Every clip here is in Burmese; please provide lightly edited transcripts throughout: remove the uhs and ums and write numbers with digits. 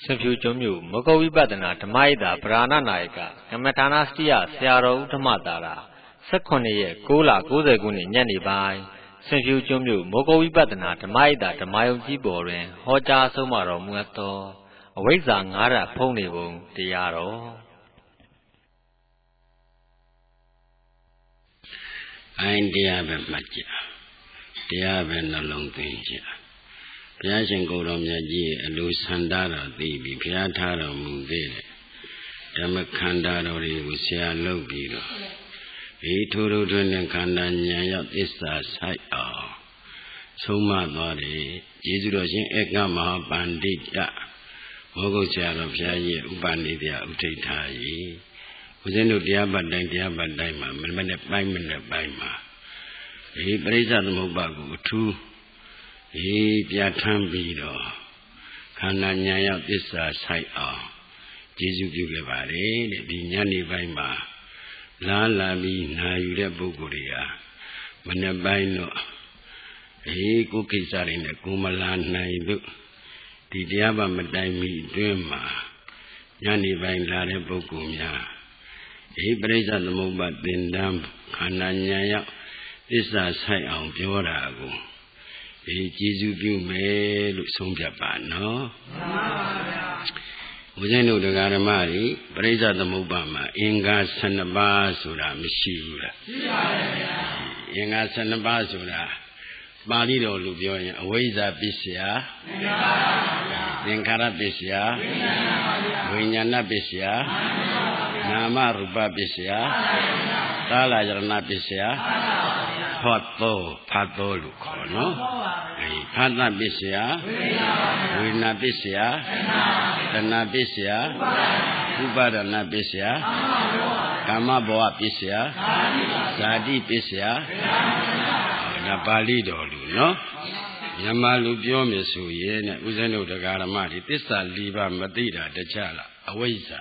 Simpuchumyu, Mokovi Badana, Tamaida, Brana Naika, Kamatanastia, Siaro, Tamatara, Sakone, Kola, Gozaguni, Yanibai, Simpuchumyu, Mokovi Badana, Tamaida, Tamayo Giborin, Hoja Somaro Muato, Aweza Ngara Ponybo, Diaro. India Maja, Diaben along Tinja. Piachin Goromyaji, Lusandara, the Piatara Mundere, Damakandara, Usia Logiro. He told Dunan Kandanya, Ista Sai. Soma Dori, Jizuroshin Egama Bandita, Mogochar of Yayi, Ubandia, Utetayi. Within the Diabadaima, Mamma Baima. He praised the Mobago too. He Piatambido. Kananya this side of Jesus Gulevare, the Nyani Baima. La Labi Nayuda Buguria. Manabaino. He cookies are in the Kumalan Naidu. The Diaba Madaimi Duma. Nyani Bain Lare Bogumia. He praised the Mobat Dindam, Kananya, this is a sight of Piorago. He Jesus me look some Japan, no? Within the Garamari, praise the Mobama, Inga Sanabasura, Mishura. Inga Sanabasura, Balido Lubion, Aweza Bisia, Dinkara Bisia, Winyana Bisia. Nama rupa bisya, tala jarana bisya, pato lukono, pata bisya, wina bisya, dana bisya, ubadana bisya, kama boa bisya, sadi bisya, napali dolu, no? Yamalu biome suye, ne uzeno de garamati, tisa liba madira de chala, aweza.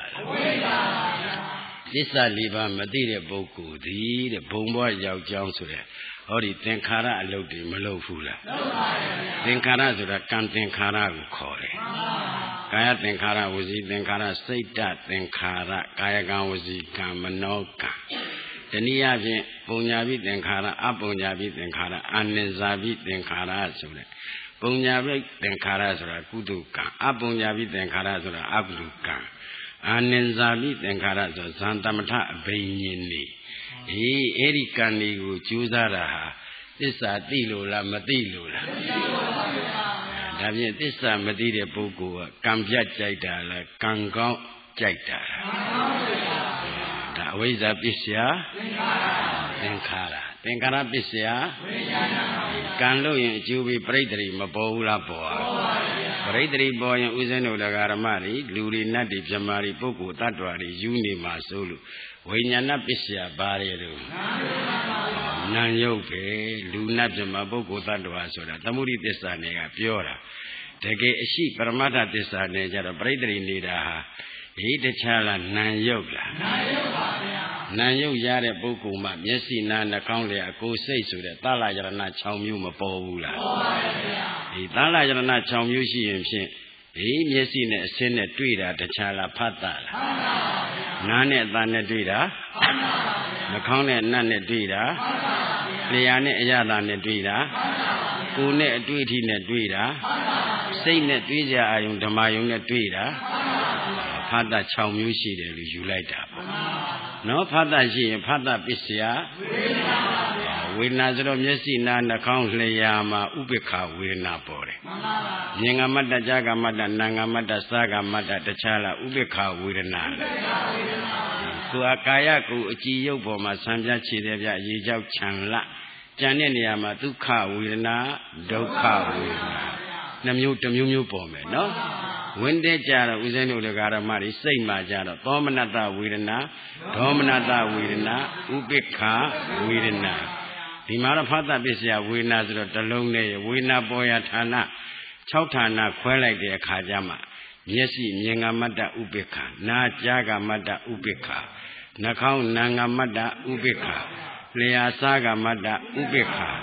This is Liba Madira Boku, the Bomba Yao Johnson, or the Tenkara Aloti Malofula. Tenkara to the Kantenkara call it. Kaya Tenkara was it, Tenkara say that Tenkara, Kayagan was it, Kamanoka. The Niavi, Punyabi, Tenkara, Apunyabi, Tenkara, Anezabi, Tenkara, Punyabi, Tenkara, Kuduka, Apunyabi, Tenkara, Abduka. Anenzabi Tenkara Santa Mata Bainini. He Ericani who Chuzara. This are Tilula Matilula. This are Madida Boku, Kampia Jaita, Kangao Jaita. The ways of Bisia Tenkara. Tenkara Bisia Kanlo in Jubi Bradley Mabola Boa. Bradley boy and Uzeno the Garamari, Luri Nadi Jamari Boku, Tatwari, Uni Masulu, Winyana Bisia Barriero Nanyoke, Luna Jamaboku Tatwasoda, Tamuri Desanega, Piora. Take a sheep, Paramata Desanega, Bradley Nida. He the chala Nanyo Yare Bokuma, Yesi Nana County, a go say so that Tala Yarana Chaumuma Paula. He Tala Yarana Chaumushi and she, he Yesi Senate Tweeda, the chala Patala. Nane Dana Tweeda, the county Nane Tweeda, Liane Yadane Tweeda, Kune Tweetin Tweeda, Saint Tweeda, I am the Mayuna Tweeda. Pata Chaumushi, you like that. No Pata G, Pata Bisia, with Nazaro Messi, Nana Country Yama, Ubika, will not bore. Yangamata Jagamata, Nangamata Saga Mata, the Chala, Ubika, will not. Kuakayaku, Chio Boma, Sanja Chidevia, Yijau Chanla, Janiniama, Duka, will not, Doka, will not. Namu Bome, no? When they jara Uzeno the Garamari, say Majara, Dominata Widena, Ubika, Widena. The Marapata Bisia, Winazra, Talone, Wina Boyatana, Chautana, Quella de Kajama, Yesi, Yangamada Ubika, Na Jaga Mada Ubika, Nakau Nangamada Ubika, Lea Saga Mada Ubika,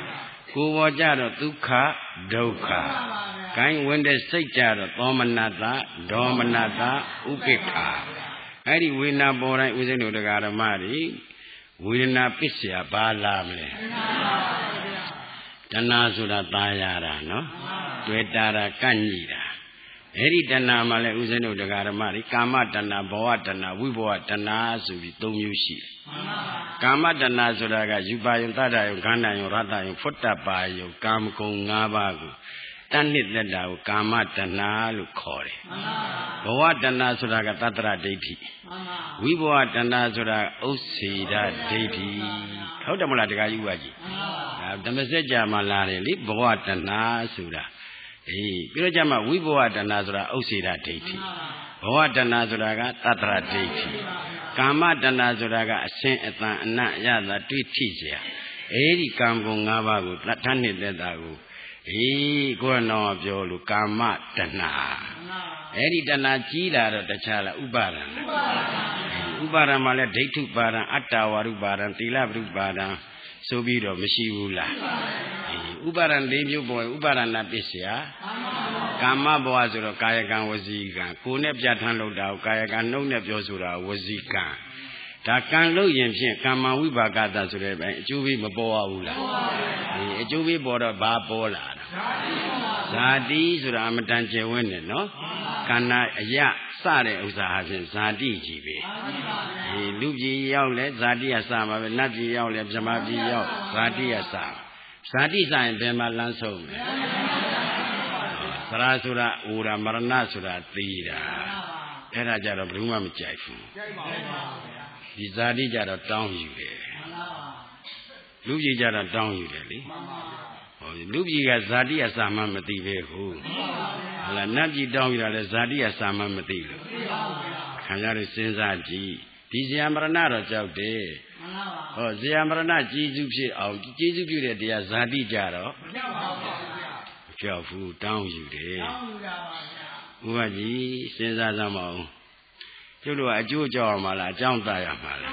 ကိုယ်ပေါ်ကြတော့ဒုက္ခဒုက္ခကိုင်းဝင်တဲ့စိတ်ကြတော့သောမနတဒေါမနတဥပိ္ပခာအဲ့ဒီဝေဒနာပေါ်တိုင်းဥစဉ်တို့တရားဓမ္မတွေဝေဒနာပစ္စယဘာလာမလဲတဏှာဆိုတာตายရတာနော်တွေ့တာကန့်ညိတာအဲ့ဒီတဏှာမှာလဲဥစဉ်တို့တရားဓမ္မတွေကာမတဏှာဘဝတဏှာဝိဘဝတဏှာဆိုပြီး၃မျိုးရှိတယ်ကာမတဏှာဆိုတာကယူပါယုံတတ္တယုံခန္ဓာယုံရတ္တယုံဖွတ်တပါယုံကာမဂုဏ်၅ပါးကိုတဏှိသက်တာကိုကာမတဏှာလို့ခေါ်တယ်ဘဝတဏှာဆိုတာကတတ္တရဒိဋ္ဌိဝိဘဝတဏှာဆိုတာဥစ္စေဒဒိဋ္ဌိဟုတ်တယ်မလားတရားယူပါကြည့်ဓမ္မစကြာမှာလာတယ်လေဘဝတဏှာဆိုတာပြီးတော့ကြမှာဝိဘဝတဏှာဆိုတာဥစ္စေဒဒိဋ္ဌိဘဝတဏှာဆိုတာကတတ္တရဒိဋ္ဌိကာမတဏှာဆိုတာကအစင်အတန်အနတ်ရတာတွေ့ထိเสียအဲ့ဒီကာမဂုဏ်၅ပါးကိုတဏှိသက်တာကိုကိုယ်တော်ပြောလို့ကာမတဏှာအဲ့ဒီတဏှာကြီးလာတော့တခြားလားဥပါဒံဥပါဒံမှာလဲဒိဋ္ဌုပါဒံအတ္တဝရုပါဒံသီလပရုပါဒံဆိုပြီးတော့မရှိဘူးလားဥပါဒံ၄မျိုးပေါ်ဥပါဒနာပစ္စယကာမဘဝဆိုတော့ကာယကံဝစီကံကိုယ်နဲ့ပြဋ္ဌာန်းလို့တာကိုကာယကံနှုတ်နဲ့ပြောဆိုတာဝစီကံဒါကံလို့ရင်ဖြင့်ကာမဝိပါကတဆိုတဲ့ပိုင်းအကျိုးပေးမပေါ်ရဘူးလားအကျိုးပေးပေါ်တော့ဘာပေါ်လာတာဇာတိဆိုတာအမတန်ကျယ်ဝန်းနေနော်ကန္နာအယစတဲ့ဥစ္စာဟာဖြင့်ဇာတိကြီးပဲလူပြည်ရောက်လဲဇာတိရစမှာပဲနတ်ပြည်ရောက်လဲဗြဟ္မာပြည်ရောက်ဇာတိရစဇာတိဆိုင်ဘယ်မှာလမ်းဆုံးလဲသရဆိုတာအိုတာမရဏဆိုတာသိတာအဲ့ဒါကြတော့ဘယ်သူမှမကြိုက်ဘူးဒီဇာတိကြတော့တောင်းယူတယ်လူပြည်ကြတော့တောင်းယူတယ်လေလူပြည်ကဇာတိအစာမှမသိပဲဟုတ်လားနတ်ပြည်တောင်းယူတာလဲဇာတိအစာမှမသိလို့ခံရလို့စဉ်းစားကြည့်ဒီဇယမရဏတော့ကြောက်တယ်ဇယမရဏကြီးစုဖြစ်အောင်ကြီးစုပြုတဲ့တရားဇာတိကြတော့ကြောက်ဘူးတောင်းယူတယ်ဥပကြီးစဉ်းစားစမ်းပါဦးကျုပ်တို့ကအကျိုးကြောက်ရမှာလားအကြောင်းသားရမှာလား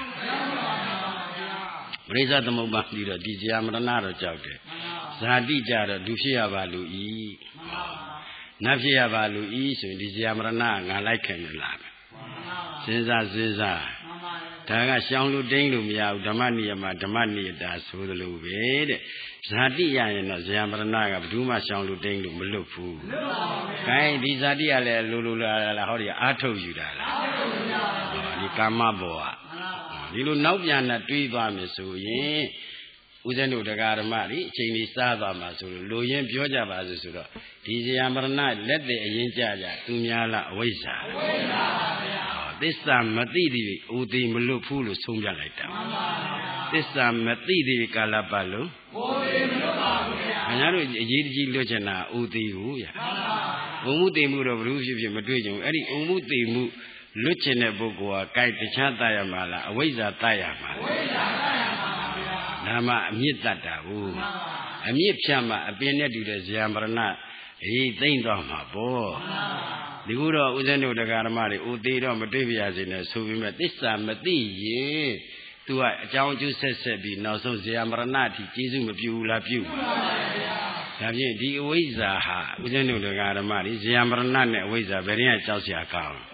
ပရိစ္ဆသမုပ္ပါဒ်ပြီးတော့ဒီဇယမရဏတော့ကြောက်တယ်ဇာတိကြတော့လူဖြစ်ရပါလူဤနတ်ဖြစ်ရပါလူဤဆိုရင်ဒီဇယမရဏငါလိုက်ခင်မလားစဉ်းစားဒါကရှောင်လူတိန်လို့မရဘူးဓမ္မနိယမဓမ္မနိယတာဆိုသလိုပဲတဲ့ဇာတိရရင်တော့ဇယမရဏကဘယ်သူမှရှောင်လူတိန်လို့မလွတ်ဘူး။ခိုင်းဒီဇာတိကလည်းလိုလာဟောဒီအာထုတ်ယူတာလားဒီကာမဘောဒီလိုနောက်ပြန်နဲ့တွေးသွားမယ်ဆိုရင်ဦးဇင်းတို့တရားဓမ္မတွေအချိန်ကြီးစားသွားမှာဆိုလို့လိုရင်းပြောကြပါစို့ဆိုတော့ဒီဇယမရဏလက်တဲ့အရင်ကြသူများလားအဝိဇ္ဇာသစ္စာမသိသည်ဥသိမလွတ်ဘူးလို့ဆုံးပြလိုက်တာသစ္စာမသိသည်ကာလပတ်လို့ဥသိမလွတ်ပါဘူးဗျာခင်ဗျားတို့အရေးတကြီးလွတ်ချင်တာဥသိကိုဗျာဘုံမှုသိမှုတော့ဘလို့ဖြစ်မတွေ့ကြဘူးအဲ့ဒီဥမှုသိမှုလွတ်ချင်တဲ့ပုဂ္ဂိုလ်ကကြိုက်တခြားတတ်ရမှာလားအဝိဇ္ဇာတတ်ရမှာလားအဝိဇ္ဇာတတ်ရမှာပါဗျာဒါမှအမြင့်တတ်တာဟုတ်အမြင့်ဖြတ်မှအပင်နဲ့တူတဲ့ဇယမရဏသိမ့်သွားမှာပေါ့ဒီခုတော့ဦးဇင်းတို့တရားဓမ္မတွေဦးသေးတော့မတွေ့ပြရစေနဲ့ဆိုပြီးမှသစ္စာမသိရင်သူကအကြောင်းအကျိုးဆက်ပြီးနောက်ဆုံးဇယမရဏအထိကျေးဇူးမပြုဘူးလားပြုပါဒါဖြင့်ဒီအဝိဇ္ဇာဟာဦးဇင်းတို့တရားဓမ္မတွေဇယမရဏနဲ့အဝိဇ္ဇာဘယ်ရင်ကကြောက်စရာကောင်း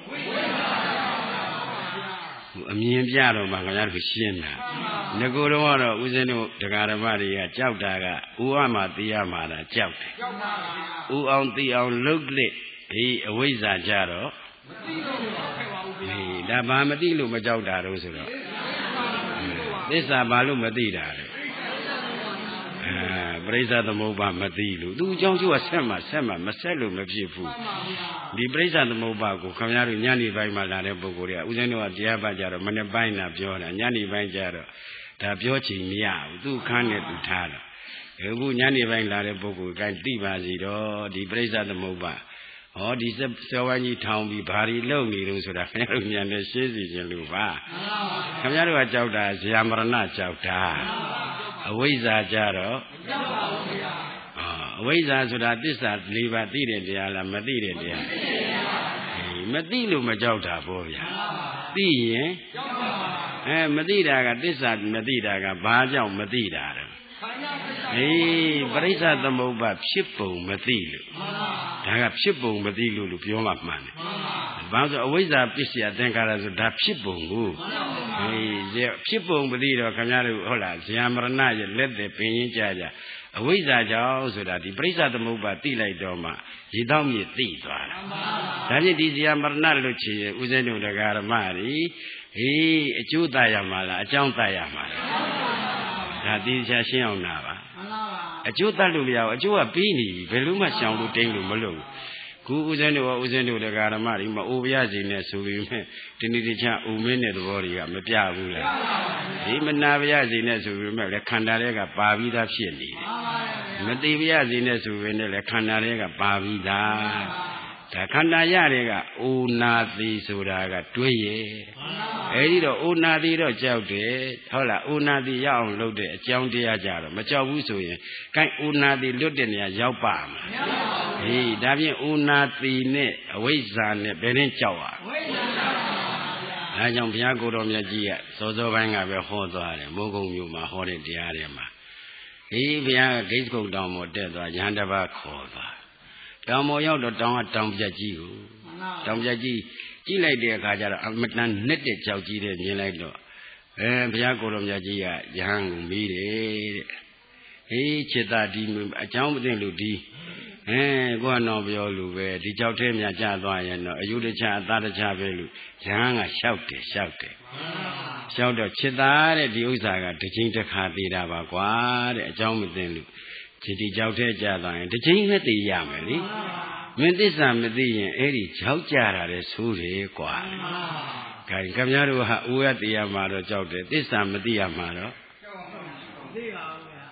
အမြင်ပြတော့မှခင်ဗျားတို့ရှင်းတာငကိုယ်တော့ကတော့ဦးဇင်းတို့တရားဓမ္မတွေကကြောက်တာကဥအမှသိရမှာလားကြောက်တယ်ဥအောင်သိအောင်လှုပ်လက်အဝိဇ္ဇာကြတော့မသိလို့မကြောက်ခဲ့ပါဘူးဒါဘာမသိလို့မကြောက်တာတော့ဆိုတော့သစ္စာဘာလို့မသိတာလဲပရိစ္ဆသမုပ္ပါမသိလို့သူအကြောင်းကျိုးကဆက်မှမဆက်လို့မဖြစ်ဘူးဒီပရိစ္ဆသမုပ္ပါကိုခင်ဗျားတို့ညနေပိုင်းမှာလာတဲ့ပုဂ္ဂိုလ်တွေကဦးဇင်းတို့ကတရားပတ်ကြတော့မနေ့ပိုင်းလာပြောတာညနေပိုင်းကြတော့ဒါပြောချင်မရဘူးသူခန်းနဲ့သူထားတော့အခုညနေပိုင်းလာတဲ့ပုဂ္ဂိုလ်ကသိပါစီတော့ဒီပရိစ္ဆသမုပ္ပါဒီစေဝိုင်းကြီးထောင်ပြီးဘာတွေလုပ်နေလို့ဆိုတာခင်ဗျားတို့ဉာဏ်နဲ့ရှင်းစီခြင်းလို့ပါခင်ဗျားတို့ကကြောက်တာဇယမရဏကြောက်တာအဝိဇ္ဇာကြတော့ကြောက်ပါဘူးဗျာအဝိဇ္ဇာဆိုတာသစ္စာ၄ပါးသိတဲ့တရားလားမသိတဲ့တရားမသိလို့မကြောက်တာပေါ့ဗျာသိရင်ကြောက်ပါပါမသိတာကသစ္စာမသိတာကဘာကြောင့်မသိတာလဲခန္ဓာသစ္စာပရိစ္ဆသမုပ္ပါဖြစ်ပုံမသိလို့ဒါကဖြစ်ပုံမသိလို့ပြောမှမှန်တယ်ဘာလို့အဝိဇ္ဇာပစ္စယသင်္ခါရဆိုဒါဖြစ်ပုံကိုဖြစ်ပုံမသိတော့ခင်ဗျားတို့ဟုတ်လားဇာမရဏရဲ့လက်သက်ပင်ရင်းကြကြအဝိဇ္ဇာကြောင့်ဆိုတာဒီပရိစ္ဆသမုပ္ပါသိလိုက်တော့မှရေတော့မြေသိသွားတာဒါဖြင့်ဒီဇာမရဏလွတ်ချင်ဥစဉ်တို့တရားဓမ္မတွေအကျိုးတတ်ရမှာလားအကြောင်းတတ်ရမှာလားဒါသိချာရှင်းအောင်နာပါအကျိုးတတ်လို့မရဘူးအကျိုးကပြီးနေပြီဘယ်လို့မှရှောင်လို့တိမ့်လို့မလုပ်ဘူးခုဥစဉ်တို့တရားဓမ္မတွေမအိုပြရစီနဲ့ဆိုပြီးမဲ့ဒီနေ့တခြားအိုမင်းတဲ့သဘောတွေကမပြဘူးလေဒီမနာပြရစီနဲ့ဆိုပြီးမဲ့လည်းခန္ဓာတွေကပါပြီးသားဖြစ်နေတယ်မသိပြရစီနဲ့ဆိုပြီးနဲ့လည်းခန္ဓာတွေကပါပြီးသားဒါခန္ဓာရတဲ့ကအိုနာတိဆိုတာကတွေးရဲ့အဲဒီတော့အိုနာတိတော့ကြောက်တယ်ဟုတ်လားအိုနာတိရအောင်လုပ်တဲ့အကြောင်းတရားကြတော့မကြောက်ဘူးဆိုရင်ကိုင်းအိုနာတိလွတ်တဲ့နေရာရောက်ပါမလားဒါဖြင့်အိုနာတိနဲ့အဝိဇ္ဇာနဲ့ဘယ်နဲ့ကြောက်ရဒါကြောင့်ဘုရားကိုယ်တော်မြတ်ကြီးကစောစောပိုင်းကပဲဟောသွားတယ်မိုးကုံမြို့မှာဟောတဲ့တရားတွေမှာဘုရားကဂိတ်ကုတ်တောင်ပေါ်တက်သွားရဟန်းတစ်ပါးခေါ်သွားတောင်ပေါ်ရောက်တော့တောင်ကတောင်ပြတ်ကြီးကိုတောင်ပြတ်ကြီးကြည့်လိုက်တဲ့အခါကျတော့အမတန်နဲ့တဲ့ကြောက်ကြီးတဲ့မြင်လိုက်တော့ဘုရားကိုယ်တော်မြတ်ကြီးကယဟန်ကိုမေးတယ်တဲ့ခြေသားဒီအကြောင်းမသိလို့ဒီကိုကတော့ပြောလို့ပဲဒီကြောက်ထဲမြကျသွားရင်တော့အယုတချအသားတချပဲလို့ယဟန်ကလျှောက်တယ်လျှောက်တော့ခြေသားတဲ့ဒီဥစ္စာကတစ်ချိန်တစ်ခါသေးတာပါကွာတဲ့အကြောင်းမသိလို့ဒီကြောက်ထဲကြသွားရင်တစ်ချိန်နဲ့သိရမယ်လေမင်းသစ္စာမသိရင်အဲ့ဒီကြောက်ကြတာလေဆိုးတယ်ကွာခင်ဗျားတို့ဟာအိုးရတရားမှာတော့ကြောက်တယ်သစ္စာမသိရမှာတော့သိပါဘူးဗျာ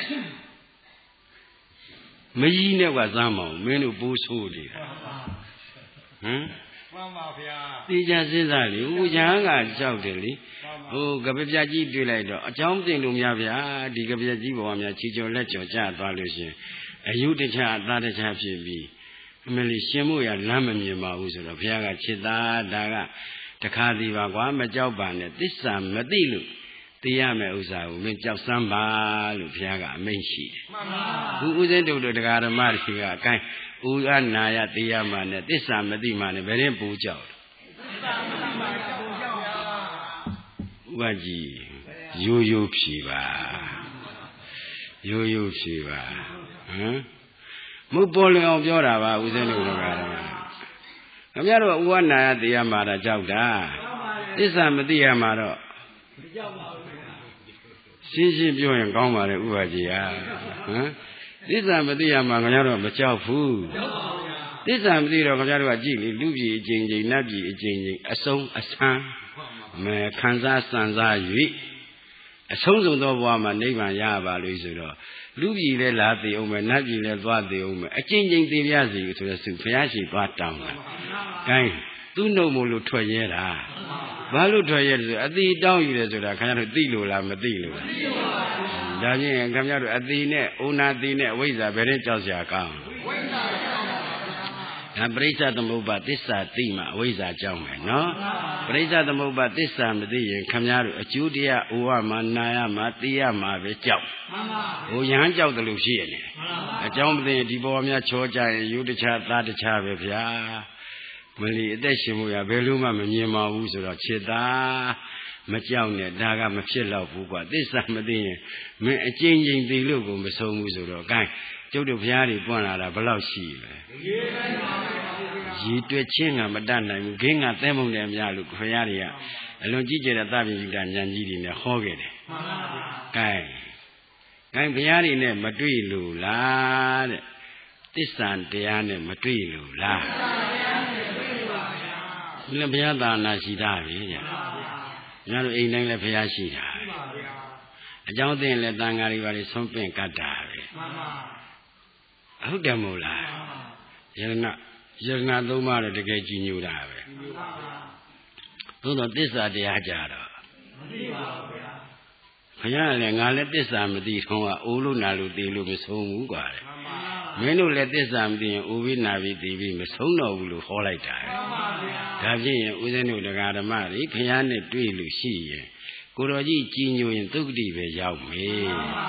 မကြီးနဲ့ကစမ်းမအောင်မင်းတို့ပိုးဆိုးနေတာမှန်ပါဗျာသိကြစဉ်းစားလေဦးချမ်းကကြောက်တယ်လေကပပြကြီးတွေ့လိုက်တော့အကြောင်းသိလို့များဗျာဒီကပပြကြီးပေါ်မှာချီကျော်လက်ကျော်ကျသွားလို့ရှင်အယုတချအသားတချဖြစ်ပြီးအမလီရှင်မို့ရလမ်းမမြင်ပါဘူးဆိုတော့ဘုရားကခြေသားဒါကတခါစီပါကွာမကြောက်ပါနဲ့သစ္စာမသိလို့သိရမယ်ဥစ္စာကိုမင်းကြောက်စမ်းပါလို့ဘုရားကအမိန့်ရှိတယ်မှန်ပါဘူးဥစဉ်တို့တရားဓမ္မတွေကအကိုင်းဥရနာယသိရမှနဲ့သစ္စာမသိမှနဲ့ဘယ်ရင်ပူကြောက်သစ္စာမသိမှပူကြောက်ပါဥပကြီးရိုးရိုးဖြေပါရိုးရိုးဖြေပါမဟုတ်ပေါ်လွင်အောင်ပြောတာပါဥစဉ်တို့တရားဓမ္မခင်ဗျားတို့ဥဝနာယသိရမှတာကြောက်တာသစ္စာမသိရမှတော့မကြောက်ပါဘူးရှင်းပြောရင်ကောင်းပါလေဥပကြီးဟာသစ္စာမသိရမှခင်ဗျားတို့မကြောက်ဘူးသစ္စာမသိတော့ခင်ဗျားတို့ကကြည့်လေလူပြည်အချိန်ချင်းနတ်ပြည်အချိန်ချင်းအဆုံးအဆန်းခံစားစံစား၍အဆုံးစုံသောဘဝမှာနိဗ္ဗာန်ရပါလို့ဆိုတော့လူပြည်လည်းလာသေးအောင်မယ်နတ်ပြည်လည်းသွားသေးအောင်မယ်အချင်းချင်းသိပြစီဆိုတဲ့သူဘုရားရှိသွားတောင်းတာ။ဂိုင်းသူ့နှုတ်မို့လို့ထွက်ရဲတာ။ဘာလို့ထွက်ရဲလဲဆိုအတိတောင်းယူတယ်ဆိုတာခင်ဗျားတို့သိလို့လားမသိလို့လား။ဒါဖြင့်ခင်ဗျားတို့အတိနဲ့ဩနာတိနဲ့အဝိဇ္ဇာဘယ်နဲ့ကြောက်စရာကောင်းဒါပရိစ္ဆသမုပ္ပါသစ္စာသိမှအဝိဇ္ဇာကြောင်းမယ်နော်ပရိစ္ဆသမုပ္ပါသစ္စာမသိရင်ခင်ဗျားတို့အကျိုးတရားဩဝမှာနာယမှာသိရမှာပဲကြောက်မှန်ပါဟိုယဟန်ကြောက်တယ်လို့ရှိရနေအကြောင်းမသိရင်ဒီပေါ်များချောကြရင်ယူတခြားသားတခြားပဲဗျာမလီအသက်ရှင်မှုရဘယ်လို့မှမမြင်ပါဘူးဆိုတော့ခြေသားမကြောက်နဲ့ဒါကမဖြစ်တော့ဘူးကွာသစ္စာမသိရင်မင်းအကျဉ်းချင်းသိလို့ကိုမဆုံးဘူးဆိုတော့ gain ကျုပ်တို့ဘုရားတွေပွင့်လာတာဘယ်လောက်ရှိလဲရေတွက်ချင်းကမတတ်နိုင်ဘူးခင်းကသဲမုံတယ်များလို့ဘုရားတွေကအလွန်ကြီးကျယ်တဲ့သဗ္ဗညုတဉာဏ်ကြီးတွေနဲ့ဟောခဲ့တယ်မှန်ပါဗျာ gain ဘုရားတွေနဲ့မတွေ့လို့လားတဲ့သစ္စာတရားနဲ့မတွေ့လို့လားသစ္စာတရားနဲ့တွေ့ပါဗျာဒီလိုဘုရားသာနာရှိတာပဲဗျာညတို့အိမ်တိုင်းလည်းဘုရားရှိတာမှန်ပါဗျာအကြောင်းသိရင်လည်းတန်ဃာတွေပါလေဆုံးပင့်ကတ်တာပဲမှန်ပါဟုတ်တယ်မို့လားယရဏသုံးပါးတော့တကယ်ကြည်ညိုတာပဲသို့တော့သစ္စာတရားကြတော့မသိပါဘူးဗျာဘုရားလည်းငါလည်းသစ္စာမသိထုံးကအိုးလို့နာလို့သိလို့မဆုံးဘူးကွာတဲ့မင်းတို့လည်းသစ္စာမသိရင်အိုးပြီးနာပြီးသိပြီးမဆုံးတော့ဘူးလို့ဟောလိုက်တာမှန်ပါဗျာဒါဖြင့်ဦးဇင်းတို့တရားဓမ္မတွေဘုရားနဲ့တွေ့လို့ရှိရင်ကိုတော်ကြီးကြည်ညိုရင်သုက္ကတိပဲရောက်မေး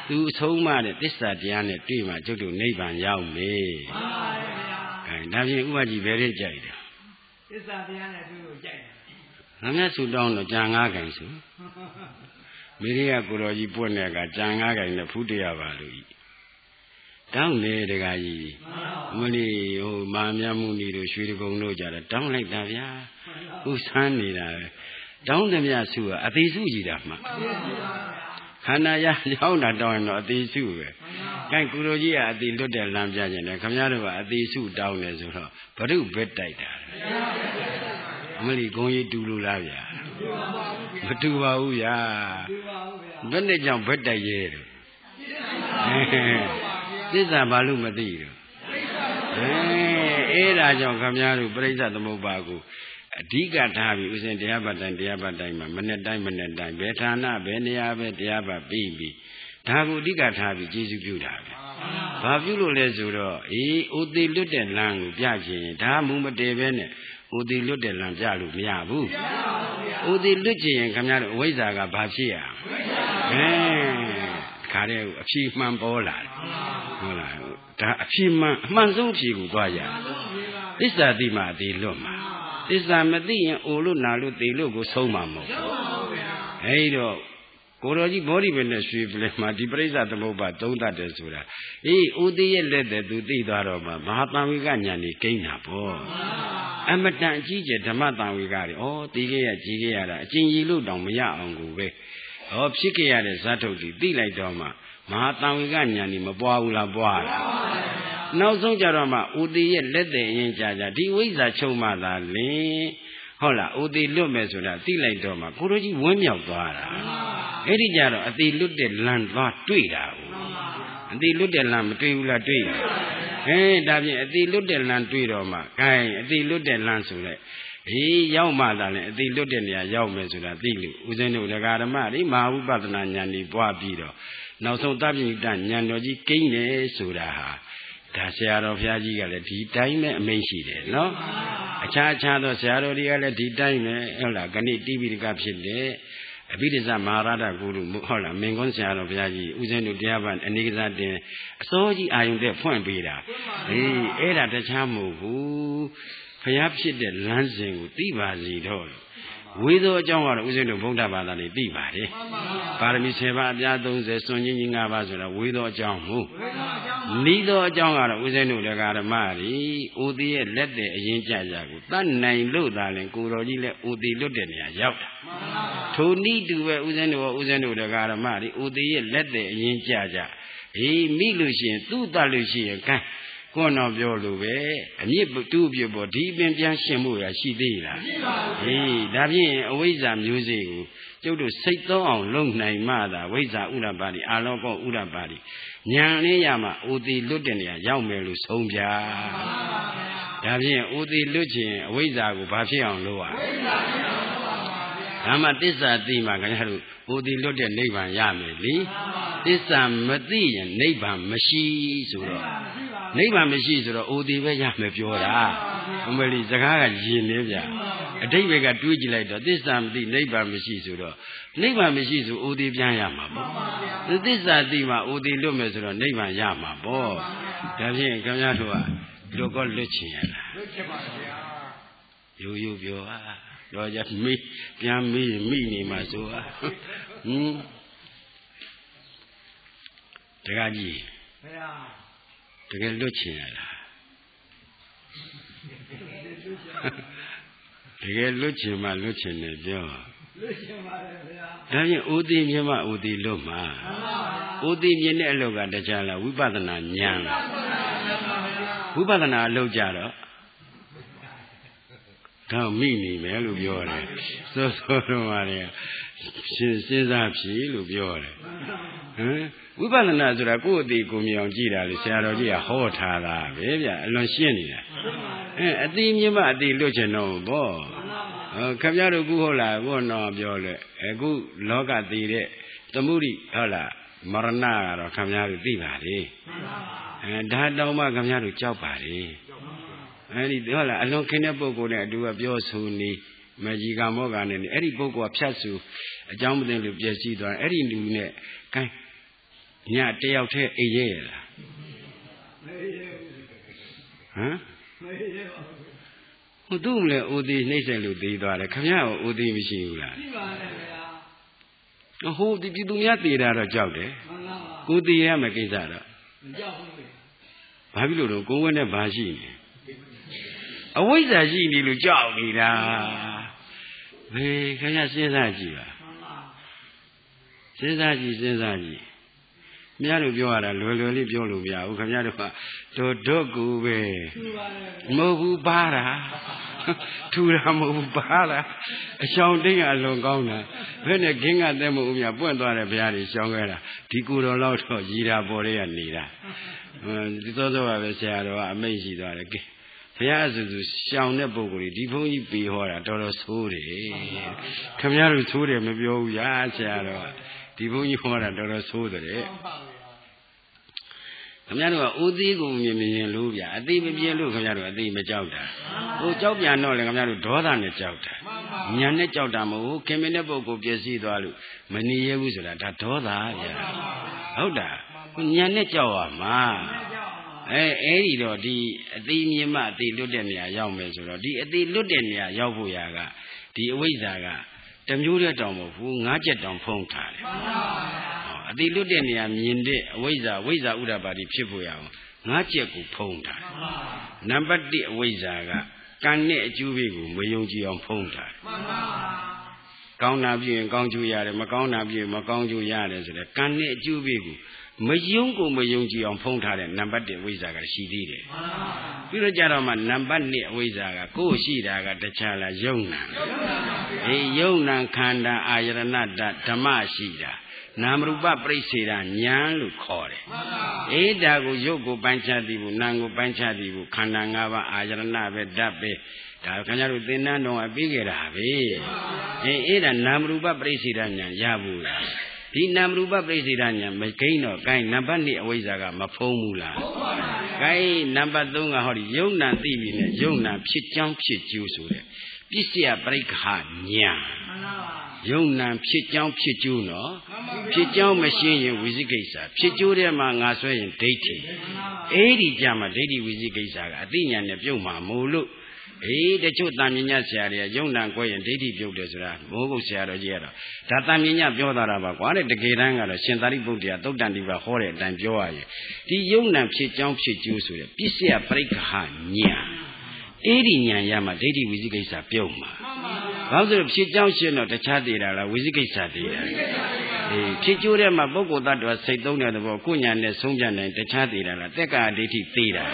သူအဆုံးမတဲ့သစ္စာတရားနဲ့တွေ့မှကျုပ်တို့နိဗ္ဗာန်ရောက်မယ်အဲဒါဖြင့်ဥပကြီးဘယ်ရဲ့ကြိုက်တယ်သစ္စာတရားနဲ့သူ့ကိုကြိုက်တယ်ငါများဆူတောင်းတော့ကြာ9ခိုင်ဆိုမိရိယကိုတော်ကြီးပွင့်တဲ့အခါကြာ9ခိုင်နဲ့ဖူးတရားပါလို့ဤတောင်းလေတကားကြီးမလေးဟိုမာမြတ်မှုနေတို့ရွှေတကုံတို့ကြတော့တောင်းလိုက်တာဗျာဥဆန်းနေတာတောင်းသမျှစုကအသေးစုကြီးတာမှခန္ဓာရရောက်တာတောင်းရင်တော့အသေးစုပဲကိုင်ကိုတော်ကြီးကအသေးလွတ်တဲ့လမ်းပြခြင်းနဲ့ခမရတို့ကအသေးစုတောင်းတယ်ဆိုတော့ဘုရုဘက်တိုက်တာမလေးဂုံကြီးတူလို့လားဗျာမတူပါဘူးဗျာဘယ်နဲ့ကြောင့်ဘက်တိုက်ရဲတော့သစ္စာဘာလို့မသိတော့အဲ့ဒါကြောင့်ခမရတို့ပြိဿသမုပ္ပါကိုအဓိကထားပြီးဥစဉ်တရားပတ်တိုင်းမှာမနေ့တိုင်းဘယ်ဌာနဘယ်နေရာပဲတရားပတ်ပြီးဒါကိုအဓိကထားပြီးကျေးဇူးပြုတာပဲဘာပြုလို့လဲဆိုတော့ဩသေးလွတ်တဲ့လမ်းကိုပြခြင်းဒါမူမတည်ပဲနဲ့ဩသေးလွတ်တဲ့လမ်းပြလို့မရဘူးဩသေးလွတ်ခြင်းခင်ဗျားတို့အဝိဇ္ဇာကဘာဖြစ်ရခါတဲ့အဖြေမှန်ပေါ်လာတယ်ဟုတ်လားဒါအဖြေမှန်အမှန်ဆုံးအဖြေကိုသွားရသစ္စာသိမှအသေးလွတ်မှာသစ္စာမသိရင်အိုလို့နာလို့သေလို့ကိုဆုံးမှာမဟုတ်အဲဒီတော့ကိုတော်ကြီးဘောဓိပဲနဲ့ရွှေပလဲမှာဒီပရိစ္ဆသမုပ္ပါသုံးတတ်တယ်ဆိုတာဥသေးရဲ့လက်တဲ့သူသိသွားတော့မှမဟာတန်ဝိကညာနေကိန်းတာပေါ့အမတန်အကြီးကျယ်ဓမ္မတန်ဝိကတွေသိခဲ့ရကြီးခဲ့ရတာအကျဉ်းကြီးလို့တောင်မရအောင်ကိုပဲဖြစ်ခဲ့ရတဲ့ဇတ်ထုတ်တွေသိလိုက်တော့မှမဟာတန်ဝိကညာနေမပွားဘူးလားပွားတာနောက်ဆုံးကြတော့မှဥသေးရဲ့လက်တဲ့အရင်ကြာဒီဝိဇ္ဇာချုပ်မှသာလင်ဟုတ်လားဥသေးလွတ်မယ်ဆိုတာသိလိုက်တော့မှကိုတို့ကြီးဝင်းမြောက်သွားတာအဲ့ဒီကြတော့အသေးလွတ်တဲ့လမ်းသွားတွေ့တာအသေးလွတ်တဲ့လမ်းမတွေ့ဘူးလားတွေ့ဒါဖြင့်အသေးလွတ်တဲ့လမ်းတွေ့တော့မှ gain အသေးလွတ်တဲ့လမ်းဆိုတဲ့ရောက်မှသာလင်အသေးလွတ်တဲ့နေရာရောက်မယ်ဆိုတာသိလို့ဦးဇင်းတို့တရားဓမ္မတွေမဟာဝိပဿနာဉာဏ်ကြီးပွားပြီးတော့နောက်ဆုံးသဗ္ဗညုတဉာဏ်တော်ကြီးကိန်းတယ်ဆိုတာဟာဒါဆရာတော်ဘုရားကြီးကလည်းဒီတိုင်းပဲအမိန့်ရှိတယ်နော်အခြားသောဆရာတော်တွေကလည်းဒီတိုင်းပဲဟုတ်လားခဏတိပိဋကဖြစ်တဲ့အဘိဓိမဟာရဒဂုရုဟုတ်လားမင်္ဂွန်းဆရာတော်ဘုရားကြီးဦးဇင်းတို့တရားပန်အနေကစားတင်အစိုးကြီးအာယုန်တဲ့ဖွင့်ပေးတာအဲ့ဒါတခြားမဟုတ်ဘူးဘုရားဖြစ်တဲ့လမ်းစဉ်ကိုသိပါစီတော့ဝေသောအကြောင်းကတော့ဦးဇင်းတို့ဗုဒ္ဓဘာသာတွေသိပါတယ်ပါရမီ7ပါးအပြား30စွန့်ကြီး5ပါးဆိုတာဝေသောအကြောင်းမို့နီးသောအကြောင်းကတော့ဦးဇင်းတို့တရားဓမ္မတွေဥသေးရဲ့လက်တဲ့အရင်ကြကြကိုတတ်နိုင်လို့သာလင်ကိုတော်ကြီးလည်းဥသေးလွတ်တဲ့နေရာရောက်တာထိုနည်းတူပဲဦးဇင်းတို့တရားဓမ္မတွေဥသေးရဲ့လက်တဲ့အရင်ကြကြမိလို့ရှိရင်သူ့တတ်လို့ရှိရင်ကဲကိုယ်တော်ပြောလို့ပဲအမြင့်တူပြပေါ်ဒီပင်ပြန်ရှင်းမှုရရှိသေးလားဒါဖြင့်အဝိဇ္ဇာမျိုးစေ့ကိုကျုပ်တို့စိတ်သုံးအောင်လုပ်နိုင်မှသာဝိဇ္ဇာဥရပါတိအာလောကောဥရပါတိဉာဏ်လေးရမှဥသေးလွတ်တဲ့နေရာရောက်မယ်လို့ဆုံးဖြာဒါဖြင့်ဥသေးလွတ်ခြင်းအဝိဇ္ဇာကိုဘာဖြစ်အောင်လုပ်ရဒါမှသစ္စာသိမှခင်ဗျားတို့ဥသေးလွတ်တဲ့နိဗ္ဗာန်ရမယ်လေသစ္စာမသိရင်နိဗ္ဗာန်မရှိဆိုတော့နိဗ္ဗာန်မရှိဆိုတော့အိုသေးပဲရမယ်ပြောတာအမလီစကားကယဉ်နေဗျအတိတ်ဘက်ကတွေးကြည့်လိုက်တော့သစ္စာမသိနိဗ္ဗာန်မရှိဆိုတော့နိဗ္ဗာန်မရှိဆိုအိုသေးပြန်ရမှာပေါ့သစ္စာသိမှအိုသေးလွတ်မယ်ဆိုတော့နိဗ္ဗာန်ရမှာပေါ့ဒါဖြင့်ခင်ဗျားတို့ကဒီလိုကောလွတ်ချင်ရလားလွတ်ချင်ပါဗျာရိုးပြောတော့ကြမိပြန်မိနေမှာဆိုတာတကကြီးဗျာတကယ်လွတ်ချင်ရလားတကယ်လွတ်ချင်မှလွတ်ချင်တယ်ပြောလွတ်ချင်ပါတယ်ဗျာဒါဖြင့်ဥသိမြင်မှဥသိလွတ်မှာဥသိမြင်တဲ့အလုပ်ကတခြားလားဝိပဿနာဉာဏ်ဝိပဿနာအလုပ်ကြတော့တော့မိနေမယ်လို့ပြောတယ်စောတော့ပါလေစဉ်းစားဖြေလို့ပြောတယ်ဝိပဿနာဆိုတာကိုယ့်အသိကိုမြင်အောင်ကြည့်တာလေဆရာတော်ကြီးကဟောထားတာပဲဗျအလွန်ရှင်းနေတာအသိမြင်မှအသိလွတ်ချင်တော့ဘောခင်ဗျားတို့ခုဟုတ်လားကိုတော့ပြောလဲအခုလောကသိတဲ့သမုဒိဟုတ်လားမရဏကတော့ခင်ဗျားတို့သိပါလေဒါတောင်မှခင်ဗျားတို့ကြောက်ပါလေအဲဒီဟုတ်လားအလွန်ခင်းတဲ့ပုဂ္ဂိုလ်နဲ့အတူကပြောဆိုနေမကြီးကမောကနဲ့အဲ့ဒီပုဂ္ဂိုလ်ကဖြတ်စုအကြောင်းမသိလို့ပြည့်စည်သွားအဲ့ဒီလူနဲ့ gain Nhà treo thế ấy dễ là hả? Một tụm là ô đi nấy sẽ lụt đi đó là không nhá ô đi mới chịu là hô thì tụi nhá đi ra rồi cháu đấy cô đi ra mà cái gì đó bà biết rồi cô quen bà gì nè ở với gia gì đi lụt cháu đi ra về không nhá xin ra gì à xin ra gì Mía được biểu là lừa đi biểu lừa biểu không nhá được mà đồ cũ về mơ bu ba ra thu ra mơ bu ba ra xong tiếng à luôn con nè bên này kiến à tem mũ mía buồn toa này bây giờ xong cái là đi cù đồ lâu thôi gì ra bỏ đi ăn đi ra đi tôi vào bây giờ rồi mấy gì đó đấy bây giờ rồi xong này bố đi đi phong gì bị hoa là đó là số đấy không nhá được số đấy mới biểu giá xe rồi đi phong gì hoa là đó là số đấy không nhá được ưu tiên của mình lưu bia, ưu tiên bia lưu không nhá được ưu tiên mới cháu ta, cháu bia nó là không nhá được đói ta này cháu ta, nhà này cháu ta mà cái mình này bố cục bia gì đó luôn, mình đi yêu rồi là ta đói ta vậy,ဟုတ်တာnhà này cháu à mà, ấy đó đi ưu tiên mà ưu tiên lót đèn nhà giàu mấy rồi, đi ưu tiên lót đèn nhà giàu vui à cả, đi vui à cả, tầm nhiêu đấy trong một phút ngã chết trong phong thả đi lúc đến nhà nhìn đấy, bây giờ ura bà đi phía bùi áo, ngã chết cũng phong thả, nằm bắt đi bây giờ cả, can nệ chú bị cũng mới dùng chỉ ông phong thả, con nào bị con chú nhà đấy, mà con nào bị mà con chú nhà đấy rồi, can nệ chú bị cũng mới dùng chỉ ông phong thả đấy, nằm bắt đi bây giờ cả xí đi đấy, bây giờ cha mà nằm bắt đi bây giờ cả, cố xí ra cả để cha là dùng nàng khanda ayranada dhamma xí ra. Nam rupa praisera nhan lu khore. Eda ko yog ko panchati bu, nan ko panchati bu, khanda nga ba ajarana be dat be. Da khanya lu thinh nan dong a pi ke da be. Eda nam rupa praisera nhan ya bu la. Di nam rupa praisera nhan ma kain no kai number 2 awisa ka ma phong mu la. Kai number 3 ka hodi yong nan ti bi ne yong nan phit chang phit ju so de. Pisiya parikha nyan. Dùng nam phía trong phía chu nó phía trong mà xin những vị trí cây sa phía chu đấy mà ngã xoay những đấy thì ấy đi cha mà đấy đi vị trí cây sa cái tí nhà này biểu mà mua lúc ấy để chỗ tam nhân nhà xe đấy dùng nam quay những đấy đi biểu được rồi mua cái xe đó gì đó ta tam nhân nhà biểu đó là bà quá đấy cái đang cái đó hiện tại biểu được tốt đàn đi vào khó đấy đàn biểu ai thì dùng nam phía trong phía chu rồi biết xe phải cái hàng nhà ấy đi nhà nhà mà đấy đi vị trí cây sa biểu mà bao giờ phía trong xe nó đã chát đi là vị trí cây sa đi phía chu đấy mà bố cô ta đó xây tông này đó cô nhà này sống nhà này đã chát đi là tất cả đấy thì tì là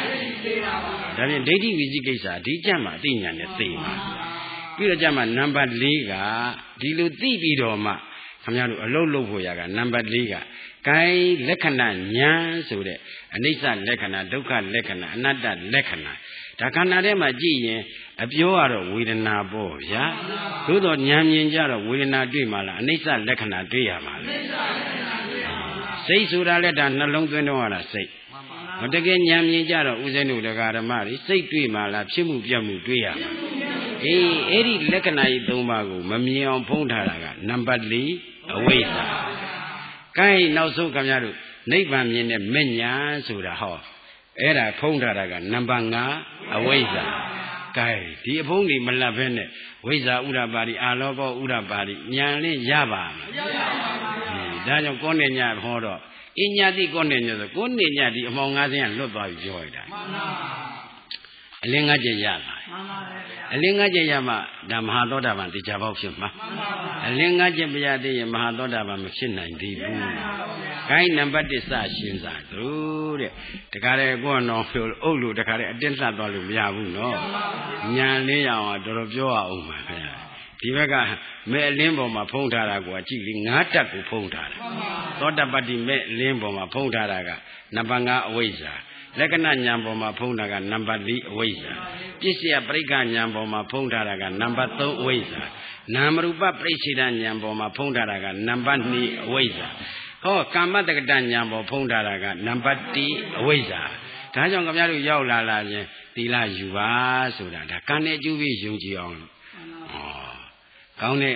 đó nên đấy thì vị trí cây sa đi chăm mà tì nhà này tì mà bây giờ chăm mà number 4 cả đi lưu tì bị đó mà tham gia được lâu hồi cả number 4 cả cái lekhana nhá rồi đấy anicca lekhana dukkha lekhana anatta lekhanaဒါခန္ဓာထဲမှာကြည့်ရင်အပြောကတော့ဝေဒနာပေါ့ဗျာသို့တော့ဉာဏ်မြင်ကြတော့ဝေဒနာတွေ့မှလားအနိစ္စလက္ခဏာတွေ့ရမှာလဲစိတ်ဆိုတာလည်းဒါနှလုံးသွင်းတော့ရတာစိတ်တကယ်ဉာဏ်မြင်ကြတော့ဥစဉ်တို့တရားဓမ္မတွေစိတ်တွေ့မှလားဖြစ်မှုပြတ်မှုတွေ့ရမှာအဲ့ဒီလက္ခဏာကြီး၃ပါးကိုမမြင်အောင်ဖုံးထားတာကနံပါတ် 4အဝိဇ္ဇာကိုင်းနောက်ဆုံးခင်ဗျားတို့နိဗ္ဗာန်မြင်တဲ့မဉ္ဇဏ်ဆိုတာဟောအဲ့ဒါဖုံးထားတာကနံပါတ် 5အဝိဇ္ဇာကဲဒီအဖုံးကြီးမလတ်ဘဲနဲ့ဝိဇ္ဇာဥဒ္ဓပါတိအာလောကောဥဒ္ဓပါတိဉာဏ်လေးရပါမလားဒါကြောင့်ကိုယ်နဲ့ညဟောတော့အညတိကိုယ်နဲ့ညဆိုကိုယ်နဲ့ညဒီအမောင်၅ဆင်းကလွတ်သွားပြီပြောရတာအလင်း၅ချက်ရပါအလင်း၅ချက်ရမှဒါမဟာသောတာပန်တရားပေါက်ဖြစ်မှာအလင်း၅ချက်မရသေးရင်မဟာသောတာပန်မဖြစ်နိုင်သေးဘူးခိုင်းနံပါတ် 1စရှင်းစားသူတဲ့တခါလေကိုယ်တော်ပြောအုပ်လို့တခါလေအတင်းလှသွားလို့မရဘူးနော်ညာလေးရအောင်တော်တော်ပြောအောင်ပါခင်ဗျာဒီဘက်ကမဲ့အလင်းပေါ်မှာဖုံးထားတာကိုကြည့်လေ9တက်ကိုဖုံးထားတာသောတပတ္တိမဲ့အလင်းပေါ်မှာဖုံးထားတာကနံပါတ် 5အဝိဇ္ဇာလက္ခဏာဉာဏ်ပေါ်မှာဖုံးတာကနံပါတ် 4အဝိဇ္ဇာပစ္စယပရိက္ခဉာဏ်ပေါ်မှာဖုံးထားတာကနံပါတ် 3အဝိဇ္ဇာနာမရူပပရိစ္ဆေဒဉာဏ်ပေါ်မှာဖုံးထားတာကနံပါတ် 2အဝိဇ္ဇာဟောကာမတက္ကတဉာဏ်ပေါ်ဖုံးထားတာကနံပါတ် 1အဝိဇ္ဇာဒါကြောင့်ခင်ဗျားတို့ရောက်လာရင်သီလယူပါဆိုတာဒါကံနဲ့အကျိုးပြီးယုံကြည်အောင်ကောင်းတဲ့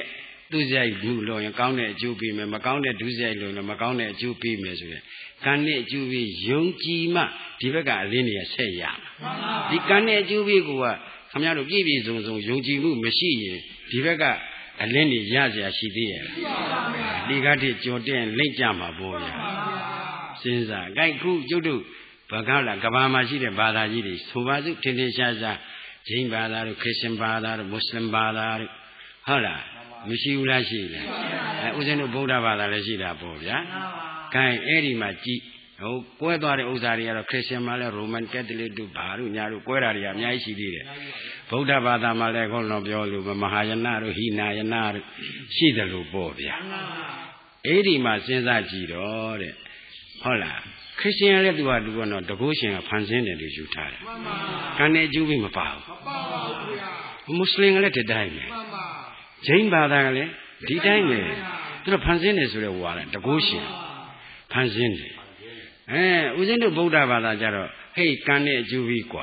သူစရိုက်မှုလို့ရင်ကောင်းတဲ့အကျိုးပေးမယ်မကောင်းတဲ့ဒုစရိုက်လို့လည်းမကောင်းတဲ့အကျိုးပေးမယ်ဆိုရင်ကံနဲ့အကျိုးပေးယုံကြည်မှဒီဘက်ကအလင်းတွေဆက်ရမှာဒီကံနဲ့အကျိုးပေးကခင်ဗျားတို့ပြည့်ပြည့်စုံစုံယုံကြည်မှုမရှိရင်ဒီဘက်ကအလင်းတွေရเสียရှိသေးရဲ့ဒီကတည်းကြော်တဲ့လိမ့်ကြမှာပေါ့ဗျာစဉ်းစား gain ခုကျုပ်တို့ဘာကလားကဘာမှာရှိတဲ့ဘာသာကြီးတွေဆိုပါစို့ထင်ထင်ရှားရှားဂျိန်းဘာသာတို့ခရစ်ယာန်ဘာသာတို့မွတ်စလင်ဘာသာတို့ဟုတ်လားမရှိဘူးလားရှိလားဦးဇင်းတို့ဗုဒ္ဓဘာသာလည်းရှိတာပေါ့ဗျာ gain အဲ့ဒီမှာကြည်ဟိုကွဲသွားတဲ့ဥစ္စာတွေကတော့ခရစ်ယာန်မှာလည်းရိုမန်ကက်သလစ်တို့ဘာတို့ညာတို့ကွဲတာတွေကအများကြီးရှိသေးတယ်ဗုဒ္ဓဘာသာမှာလည်းခေါင်းတော်ပြောလို့မဟာယနာတို့ဟိနာယနာတို့ရှိတယ်လို့ပေါ့ဗျာအဲ့ဒီမှာစဉ်းစားကြည့်တော့တဲ့ဟုတ်လားခရစ်ယာန်လည်းသူကတော့တကုရှင်ကဖန်ဆင်းတယ်လို့ယူထားတယ်ကံနဲ့အကျိုးပြီးမပါဘူးမွတ်စလင်ကလည်းဒီတိုင်းပဲဂျိန်းဘာသာကလည်းဒီတိုင်းပဲသူတို့ဖန်ဆင်းတယ်ဆိုတဲ့ဟိုကတကုရှင်ဖန်ဆင်းတယ်ဦးဇင်းတို့ဗုဒ္ဓဘာသာကြတော့ဟေးကံနဲ့အကျိုးပြီးกว่า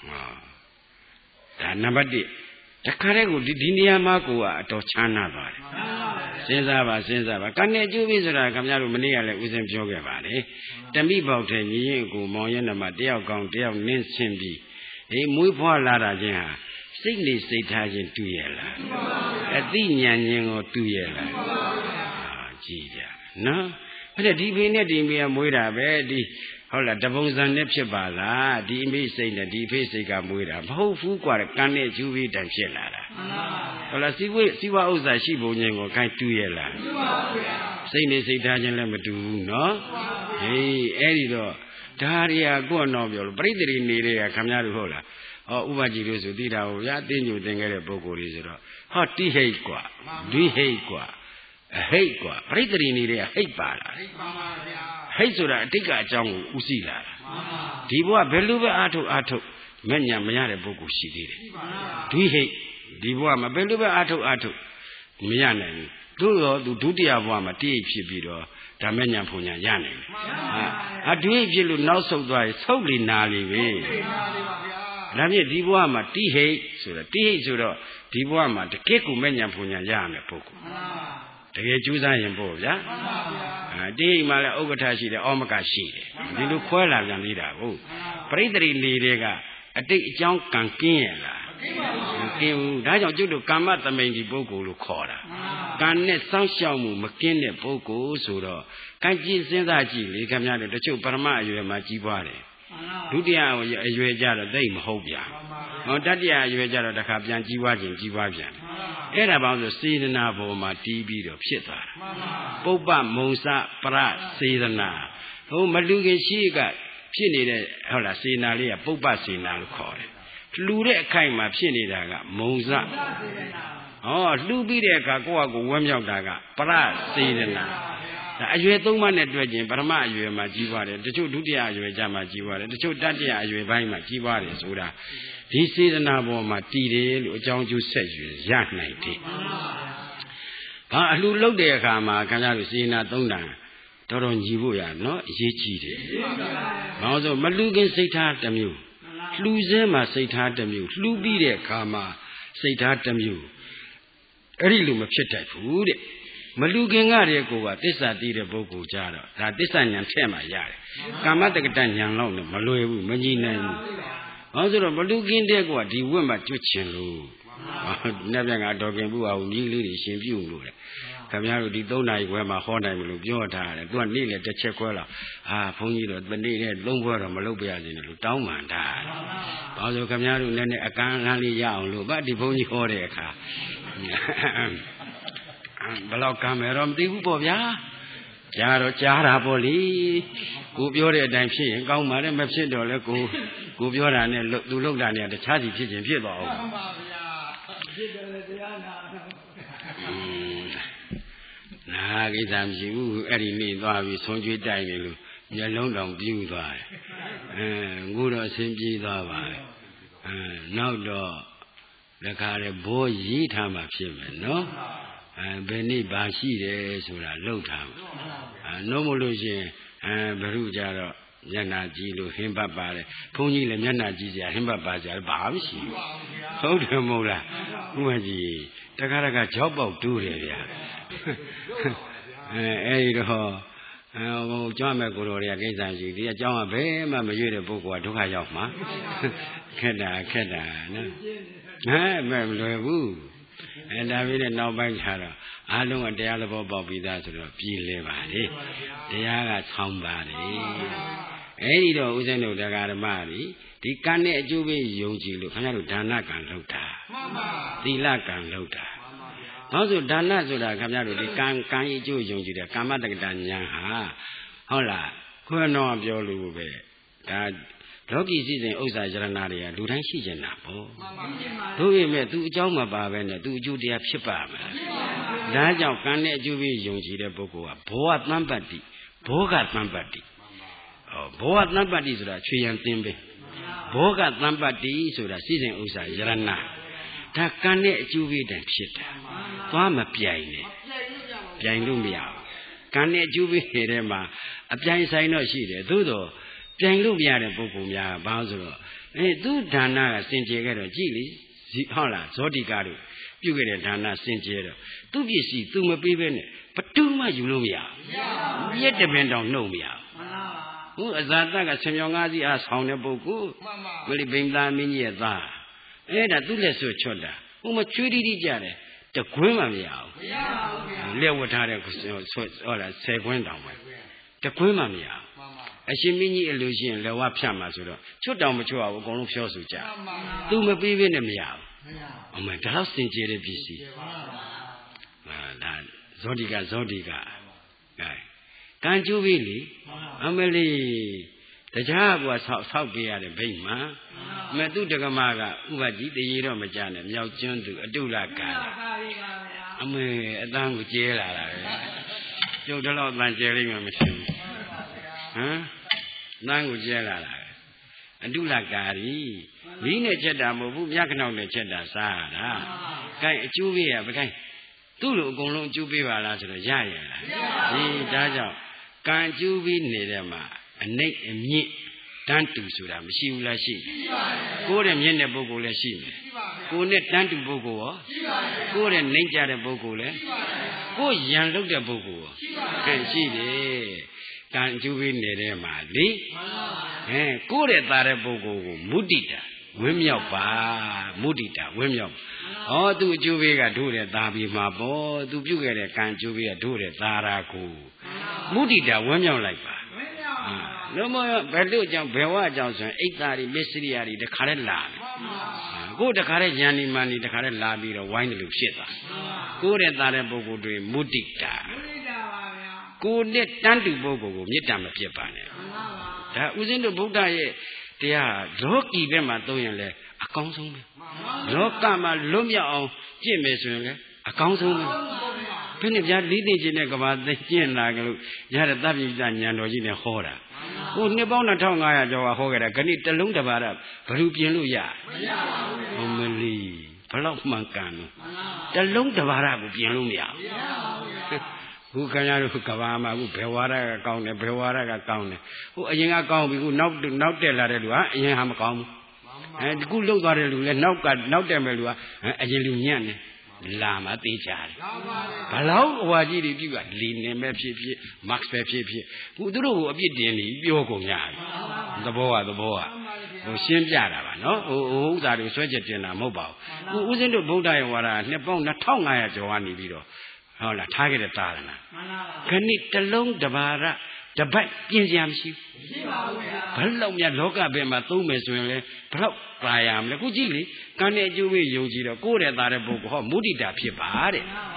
ဒါနံပါတ်1တခါတည်းကိုဒီနေရာမှာကိုကအတော်ချမ်းသာပါတယ်စဉ်းစားပါကံနဲ့အကျိုးပြီးဆိုတာခင်ဗျားတို့မနေ့ကလည်းဦးဇင်းပြောခဲ့ပါလေတမိပေါက်တဲ့ညီရင်ကိုမောင်ရဲနမတယောက်ကောင်းတယောက်နင်းဆင်းပြီးမွေးဖွားလာတာချင်းဟာစိတ်နေစိတ်ထားချင်းတူရဲ့လားအသိဉာဏ်ချင်းကိုတူရဲ့လားကြည့်ကြနော်အဲ့ဒါဒီဖေနဲ့ဒီမေကမွေးတာပဲဒီဟုတ်လားတပုံစံနဲ့ဖြစ်ပါလားဒီအမေစိတ်နဲ့ဒီဖေစိတ်ကမွေးတာမဟုတ်ဘူးกว่ากံနဲ့ကျူးပြီးတိုင်ဖြစ်လာတာဟုတ်လားစီဝဥစ္စာရှိပုံချင်းကိုခိုင်းတူရဲ့လားစိတ်နေစိတ်ထားချင်းလည်းမတူဘူးနော်ဟေးအဲ့ဒီတော့ဒါရီယာကိုယ်တော့ပြောလို့ပြိတ္တိနေတဲ့ကခင်ဗျားတို့ဟုတ်လားဥပကြီးလို့ဆိုသိတာကိုဗျာသိညိုသင်ခဲ့တဲ့ပုဂ္ဂိုလ်တွေဆိုတော့ဟောတိဟိတ်กว่าဒွိဟိတ်กว่าအဟိတ်กว่าပြိတ္တိနေတဲ့ဟိတ်ပါလားဟိတ်ပါပါဗျာဟိတ်ဆိုတာအတိတ်ကအကြောင်းကိုဥသိလာတာဒီဘဝဘယ်လိုပဲအာထုတ်မဲ့ညာမရတဲ့ပုဂ္ဂိုလ်ရှိသေးတယ်ဒွိဟိတ်ဒီဘဝမှာဘယ်လိုပဲအာထုတ်မရနိုင်ဘူးတို့ရောသူဒုတိယဘဝမှာတိဟိတ်ဖြစ်ပြီးတော့ဒါမဲ့ညာဖွညာရနိုင်တယ်ဒွိဟိတ်ဖြစ်လို့နောက်ဆုတ်သွားရင်ဆုတ်လေနာလေပဲဒါဖြင့်ဒီဘဝမှာတိဟိတ်ဆိုတာတိဟိတ်ဆိုတော့ဒီဘဝမှာတကယ့်ကိုမဲ့ညာဖွညာရရမယ်ပုဂ္ဂိုလ်တကယ်ကြိုးစားရင်ပေါ့ဗျာတိဟိတ်မှာလည်းဥက္ကဋ္ဌရှိတယ်ဩမကရှိတယ်ဒီလိုခွဲလာပြန်သေးတာဟုတ်ပရိသေရီနေတဲ့အတိတ်အကြောင်းကံကင်းရလားမကင်းဘူးဒါကြောင့်ကျွတ်တို့ကာမသမိန်ဒီပုဂ္ဂိုလ်လို့ခေါ်တာကံနဲ့စောင့်ရှောက်မှုမကင်းတဲ့ပုဂ္ဂိုလ်ဆိုတော့ကံကြည့်စဉ်းစားကြည့်လေခင်ဗျားတို့တချို့ပရမအရွယ်မှာကြီးပွားတယ်ဒုတိယအရွယ်ကြတော့သိမဟုတ်ဗျာတတိယအရွယ်ကြတော့တခါပြန်ကြီးပွားပြန်အဲ့ဒါဘာလို့ဆိုစေတနာပေါ်မှာတီးပြီးတော့ဖြစ်သွားတာပုပ္ပမုံစပရစေတနာဟိုမလူခင်ရှိကဖြစ်နေတဲ့ဟုတ်လားစေနာလေးကပုပ္ပစေနာလို့ခေါ်တယ်လှူတဲ့အခိုက်မှာဖြစ်နေတာကမုံစလှူပြီးတဲ့အခါကိုယ့်ဟာကိုယ်ဝမ်းမြောက်တာကပရစေတနာဒါအရွယ်3ပါးနဲ့တွေ့ချင်းပထမအရွယ်မှာကြီးပွားတယ်တချို့ဒုတိယအရွယ်ကျမှကြီးပွားတယ်တချို့တတိယအရွယ်ပိုင်းမှာကြီးပွားတယ်ဆိုတာဒီစေတနာပေါ်မှာတည်တယ်လို့အကြောင်းကျိုးဆက်ရွယ်ရနိုင်တယ်အလှလုပ်တဲ့အခါမှာခင်ဗျားတို့စေနာ3တန်တော်ညီဖို့ရနော်အရေးကြီးတယ်ဘာလို့ဆိုမလှခင်စိတ်ထားတစ်မျိုးလှူစဲမှာစိတ်ထားတစ်မျိုးလှူပြီးတဲ့အခါမှာစိတ်ထားတစ်မျိုးအဲ့ဒီလိုမဖြစ်တတ်ဘူးတဲ့မလူခင်ကတည်းကိုကသစ္စာတည်တဲ့ပုဂ္ဂိုလ်ကြတော့ဒါသစ္စာဉာဏ်ထက်မှရတယ်ကာမတက္ကတဉာဏ်လောက်နဲ့မလွယ်ဘူးမကြည်နိုင်ဘူးဘာလို့ဆိုတော့မလူခင်တဲ့ကိုကဒီဝတ်မှာကျွတ်ချင်လို့နေ့ပြန်ကတော်ခင်ဘူးအောင်ကြီးလေးတွေရှင်ပြုလို့လေခင်ဗျားတို့ဒီ3နာရီခွဲမှာဟောနိုင်မလို့ပြောထားတယ်သူကနေ့လေတစ်ချက်ခွဲလောက်ဘုန်းကြီးတို့နေ့နဲ့3ခွဲတော့မလုပ်ပြရစေနဲ့လို့တောင်းပန်ထားတယ်ဘာလို့ခင်ဗျားတို့နဲ့အကန့်အခံလေးရအောင်လို့ဗတ်ဒီဘုန်းကြီးဟောတဲ့အခါဘယ်တော့ကံမယ်တော့မသိဘူးပေါ့ဗျာကြားတော့ကြားတာပေါ့လေကိုပြောတဲ့အတိုင်းဖြစ်ရင်ကောင်းပါလေမဖြစ်တော့လေကိုပြောတာနဲ့သူလုပ်တာနဲ့တခြားစီဖြစ်ခြင်းဖြစ်သွားအောင်မှန်ပါဗျာဖြစ်တယ်လေတရားနာကိစ္စမရှိဘူးအဲ့ဒီနေ့သွားပြီးဆုံးကျွေးတိုက်နေလို့မျက်လုံးတောင်ပြူးသွားတယ်ငိုတော့အဆင်ပြေသွားပါနောက်တော့တခါလေဘောရေးထားမှဖြစ်မယ်နော်ဘယ်နေ့ဘာရှိတယ်ဆိုတာလှုပ်ထားမှာနှုံးမလို့ရှိရင်ဘ누구ကြတော့မျက်နှာကြည့်လို့ဟင်းပတ်ပါတယ်ဘုန်းကြီးလည်းမျက်နှာကြည့်စရာဟင်းပတ်ပါစရာဘာမှမရှိဘူးဟုတ်တယ်မဟုတ်လား Umaji, Takaraga job of Duria. John McGuire against you, dear John Bay, Mamma, you the book what took I off, ma. Keda, no. And I really know by her. I don't want the other Bobby that to be living. They are somebody. Any dog who know that I marry, the can't do be Yoji, Dana can Lota. The lack and Lota. Also, Dana Zoda Camaro, the can you Yoji, the Kamataganya. Hola, who are no of your Lube. That Rocky season Osa Jaranaria, do not see Janapo. Do we met two Joma Bavena, do Judia Chipa. Daja can you be Yoji the Bokoa, Boat Nampati, Bogat Nampati. Boat Nampati is a tree and timber. Bogat Nampati is a season Osa Jarana. Takane Juvi and Shit. Farmer Piane. Pianumia. Can you be here, ma? A pian sign no sheet, Dudo. Pianumia and Bokumia, Bowser. Do Dana, Saint Jago, Gilly, Hola, Zodigado. You get a Dana, Saint Jago. Do you see, do my baby, but too much Lumia. Yet depend on no meow. Who is that like a Semyonazi as Hona Boku? Will it bring that mini as that? And I do less to Choda. Who much treated each other? The Grima meow. Lewatara or a second down. The Grima meow. As she mini illusion, Lewa Psamasura. Choda Matua will go to Shosuja. Do my baby in a meow. Oh, my house in JDBC. Zodiga. Can't you really? Amelie. The job was how be at a big man. Medu de Gamaga, Ubaji, the Yero Majana, Yao Jundu, a Dula Gala. I mean, a damn with Jela. You don't know my jelly machine. Huh? Nangu Jela. A Dula Gari. Vina Jedam, Yakan the Jedda Sada. Kai Juvia, but Tulu Golo Jubiva to the Jaya. Daja. Can't you be near them? A neck and meat. Tantu Sudam, she will see. Go and Yenda Bogole see. Go net Tantu Bogo. Go and Nature Bogole. Go young look at Bogo. And she did. Can't you be near them, eh? Go at Tare Bogo, Mudita. Wimyapa, Mudita, Wimyop. Oh, do you be a do it, Dabi Mabo? Do you get a can't you be a do it, Taraku? Mudita, Wimyop like that. No more Bellu Bewa Johnson, 830 Mystery, the current lab. Go the current Yanni money, the current lobby, the wine look shit. Go and Tarabo go to Mudita. Go net Tantu Bogo, Mitam Piapane. That was in the Buddha, they are Rocky Bematoyan, a council. Rokama Lumia, Jim a council. When if you are leading about the Jin Lago, you had a W. Daniel in a horror. Who never on a tongue I do a horror, can eat the Lundabara, Perupianuya. Omeli, Palokmancan. The Lundabara would be Lumia. Who can I look Kavama, who Pewara account, a Pewara account, who a young account, who not tell Laredua, Yam account. And the good look at it, not Demelua, a Yelunian. Lama teacher. Palau waji di juga line me pie max pe pie who do a bit daily yogo nya the boa who sim jara no who that is such a mobile who was in the Buddha wara nepon na tong I joani bido hola target tarana can it along the bara the back pinjamshi Palom ya loka bema tume swing plop Priam, the Kujili, can you be Yoji, go at that book, Mudita Pipa?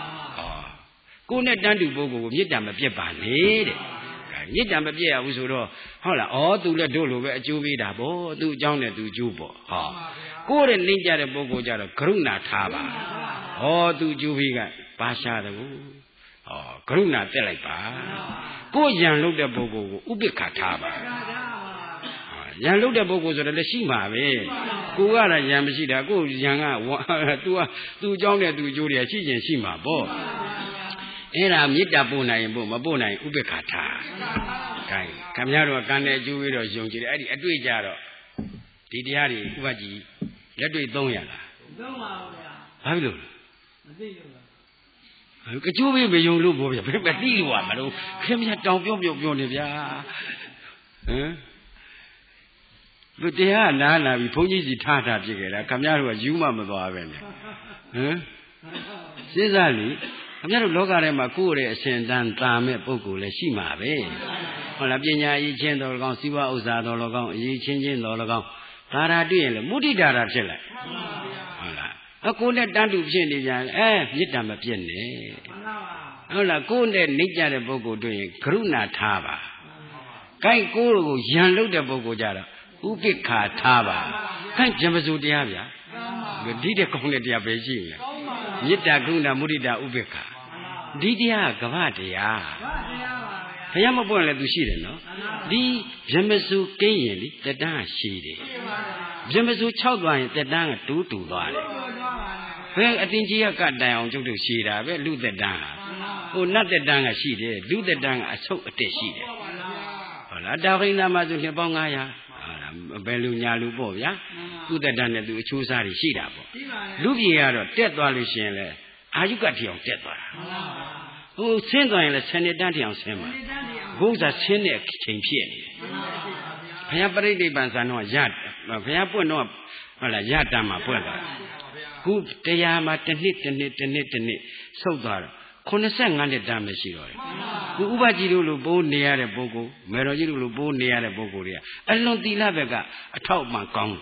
Go net down to Bogo, Yidam Pipa, need it. Yidam Pia was hola, or to let Dolo at Juvida, do John to Jubo. Go and Ninja the Bogo Jara, Kruna Taba, or to Juviga, Pasha the Woo, or Kruna Telepa. Go young look the Bogo, Ubika Taba. Yan look the Bogos of the Shima, go out and Yamashida, go young, two John to Julia, she and Shima, bo. And I'm Yitabuna and Bomabona, Ubekata. Come here to a can do it or young, a Duijaro. Tidiari, Ubaji, let me don't yala. ဘာဖြစ်လို့ကကျိုးပေးမယုံလို့ပေါ့ဗျာဘယ်မသိလို့မလို့ခင်ဗျာတောင်ပြောနေဗျာဟမ်သူတရားနားလာပြီဘုန်းကြီးစီထားဖြစ်ခဲ့တာခင်ဗျားတို့ကယူမှမသွားပဲနဲ့ဟမ်စဉ်းစားလိခင်ဗျားတို့လောကထဲမှာကိုယ့်ရဲ့အစဉ်တန်းတာမဲ့ပုဂ္ဂိုလ်လည်းရှိမှာပဲဟုတ်လားပညာအရေးချင်းတော်၎င်းစီးပွားဥစ္စာတော်၎င်းအရေးချင်းတော်၎င်းဒါရာတွေ့ရင်လေမုဒိတာဖြစ်လိုက်ဟုတ်လားကိုယ်နဲ့တန်းတူဖြစ်နေပြန်မေတ္တာမပြည့်နဲ့ဟုတ်လားကိုယ်နဲ့နှိမ့်ကြတဲ့ပုဂ္ဂိုလ်တွေ့ရင်ကရုဏာထားပါကိုက်ကိုယ်ကိုယံလုပ်တဲ့ပုဂ္ဂိုလ်ကြတော့ဥပိ္ပခာထားပါခိုင်းဗြဟ္မစိုးတရားဗျာဒီတဲ့ကောင်းတဲ့တရားပဲရှိနေမေတ္တာကရုဏာမုဒိတာဥပိ္ပခာဒီတရားကဗ္ဗတရားဘုရားမပွင့်လည်းသူရှိတယ်နော်ဒီဗြဟ္မစိုးကိန်းရင်တတန်းရှိတယ်ဗြဟ္မစိုး6သွားရင်တတန်းကတူးသွားတယ်ဘယ်အတင်ကြီးကတိုင်အောင်ကျုပ်တို့ရှိတာပဲလူသက်တန်းဟာဟိုနတ်သက်တန်းကရှိတယ်လူသက်တန်းကအဆုတ်အတက်ရှိတယ်ဟုတ်လားတာဝိနာမှာဆိုနှစ်ပေါင်း900ဘယ်လူညာလူပေါ့ဗျာသူသက်တန်းနဲ့သူအချိုးစားတွေရှိတာပေါ့လူပြေကတော့တက်သွားလို့ရှိရင်လေအာယုကတိအောင်တက်သွားတာဟိုဆင်းသွားရင်လည်း7နှစ်တန်းတိအောင်ဆင်းမှာဘုရားဆင်းတဲ့ချိန်ဖြစ်နေတယ်ဘုရားပရိနိဗ္ဗာန်ဆံတော့ရဘုရားပွင့်တော့ဟုတ်လားရတမ်းမှာပွင့်သွားခုတရားမှာတစ်နှစ်ဆုတ်သွားတော့85နှစ်တမ်းပဲရှိတော့တယ်ခုဥပကြီးတို့လိုပိုးနေရတဲ့ပုဂ္ဂိုလ်မေတော်ကြီးတို့လိုပိုးနေရတဲ့ပုဂ္ဂိုလ်တွေကအလွန်သီလဘက်ကအထောက်မှကောင်း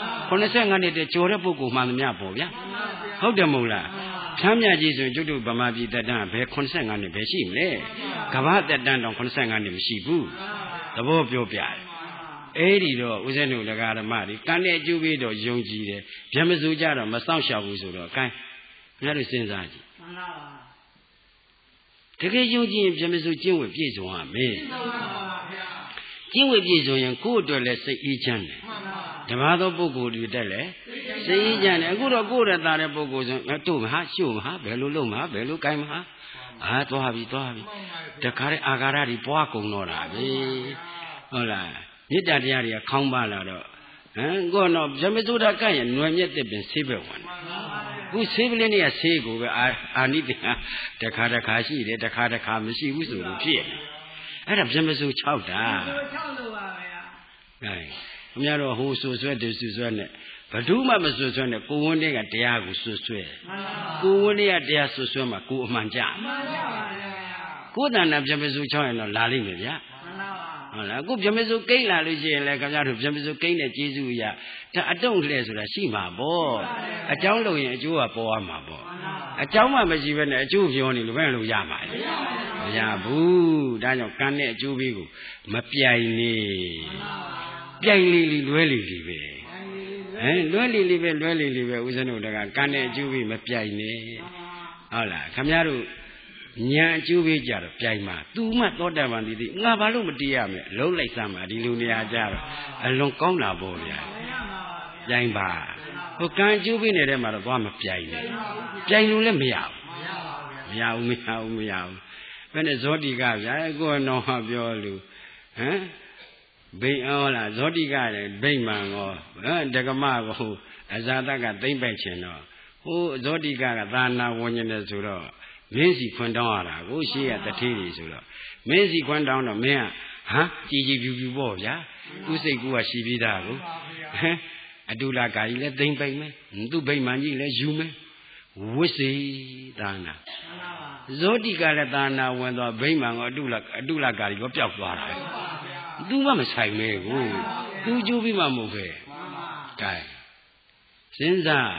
85နှစ်တည်းကျော်တဲ့ပုဂ္ဂိုလ်မှန်သမျှပေါ့ဗျာဟုတ်တယ်မဟုတ်လားချမ်းမြကြီးဆိုရင်ကျုပ်တို့ဗမာပြည်တက်တန်းဘယ်85နှစ်ပဲရှိမလဲကမ္ဘာတက်တန်းတော့85နှစ်မရှိဘူးသဘောပြောပြတယ်အဲ့ဒီတော့ဦးဇင်းတို့တရားဓမ္မတွေကံနဲ့အကျိုးပေးတော့ယုံကြည်တယ်ဗြဟ္မစိုးကြတော့မစောင့်ရှောက်ဘူးဆိုတော့ gain ငါတို့စဉ်းစားကြည့်မှန်ပါပါတကယ်ယုံကြည်ရင်ဗြဟ္မစိုးကျင့်ဝတ်ပြည့်စုံရမယ်ကျင့်ဝတ်ပြည့်စုံရင်ကိုယ့်အတွက်လည်းစိတ်အေးချမ်းတယ်ဓမ္မသောပုဂ္ဂိုလ်တွေတက်လည်းစိတ်အေးချမ်းတယ်အခုတော့ကိုယ့်ရတာတဲ့ပုဂ္ဂိုလ်ဆိုတို့မဟာရှို့မဟာဘယ်လိုလုပ်မဟာဘယ်လို gain မဟာသွားပြီတခါတည်းအာဃာရတွေပွားကုန်တော့တာပဲဟုတ်လားမေတ္တာတရားတွေကခေါင်းပါလာတော့ကိုတော့ဗြဟ္မစိုးတာကရင်ຫນွယ်မြက်တဲ့ပင်ဆေးပဲဝင်ခုဆေးပလင်းတွေကဆေးကိုပဲအာနိသင်တခါရှိတယ်တခါမရှိဘူးဆိုလို့ဖြစ်အဲ့ဒါဗြဟ္မစိုး6တာ6လို့ပါဗျာခင်ဗျားတို့ဟိုဆွဆွဲတူဆွဲနဲ့ဘယ်သူမှမဆွဆွဲနဲ့ကိုဝန်းတွေကတရားကိုဆွဆွဲကိုဝန်းတွေကတရားဆွဆွဲမှာကိုအမှန်ကြမှန်ပါပါဗျာကိုတဏ္ဍဗြဟ္မစိုး6ရင်တော့လာလိမ့်မယ်ဗျာဟုတ်လားအခုဗြဟ္မစိုးကိန်းလာလို့ရှိရင်လည်းခင်ဗျားတို့ဗြဟ္မစိုးကိန်းနဲ့ကျေးဇူးရဒါအတုံးလှဲ့ဆိုတာရှိမှာပေါ့အကြောင်းလို့ရင်အကျိုးကပေါ်ရမှာပေါ့အကြောင်းမှမရှိဘဲနဲ့အကျိုးပြောနေလို့ဘယ်လိုရမှာလဲမရဘူးဒါကြောင့်ကံနဲ့အကျိုးပေးကိုမပြိုင်နေပြိုင်လေလွဲလေပဲလွဲလေပဲဦးဇင်းတို့တကကံနဲ့အကျိုးပေးမပြိုင်နေဟုတ်လားခင်ဗျားတို့ညာအကျိုးပေးကြတော့ပြိုင်မှာသူမှသောတာပန်ဒီငါဘာလို့မတည်ရမလဲလုံးလိုက်စမ်းပါဒီလူနေရာကြတော့အလွန်ကောင်းတာပေါ့ဗျာပြိုင်ပါဟိုကံအကျိုးပေးနေတဲ့မှာတော့သွားမပြိုင်နဲ့ပြိုင်လို့လည်းမရဘူးဘယ်နဲ့ဇောတိကဗျာကိုယ်တော်ဟာပြောလူဘိန်းအောလားဇောတိကလည်းဘိန်းမှန်ကောဒကမကိုအဇာတကသိမ့်ပိုက်ချင်တော့ဟိုဇောတိကသာနာဝဉ္ဇနေဆိုတော့မင်းစီခွန်းတောင်းရတာကိုရှေ့ကတထေးကြီးဆိုတော့မင်းစီခွန်းတောင်းတော့မင်းကကြည်ပြူပေါ့ဗျာသူစိတ်ကူကရှိပြီးသားကိုအတုလကာကြီးလည်းသိမ့်ပိတ်မယ်သူ့ဗိမာန်ကြီးလည်းယူမယ်ဝိစေသာနာဇောတိကလည်းသာနာဝင်တော့ဗိမာန်ကအတုလကာကြီးကပျောက်သွားတာသူမှမဆိုင်မဲကိုသူကျိုးပြီးမှမဟုတ်ပဲကဲစဉ်းစား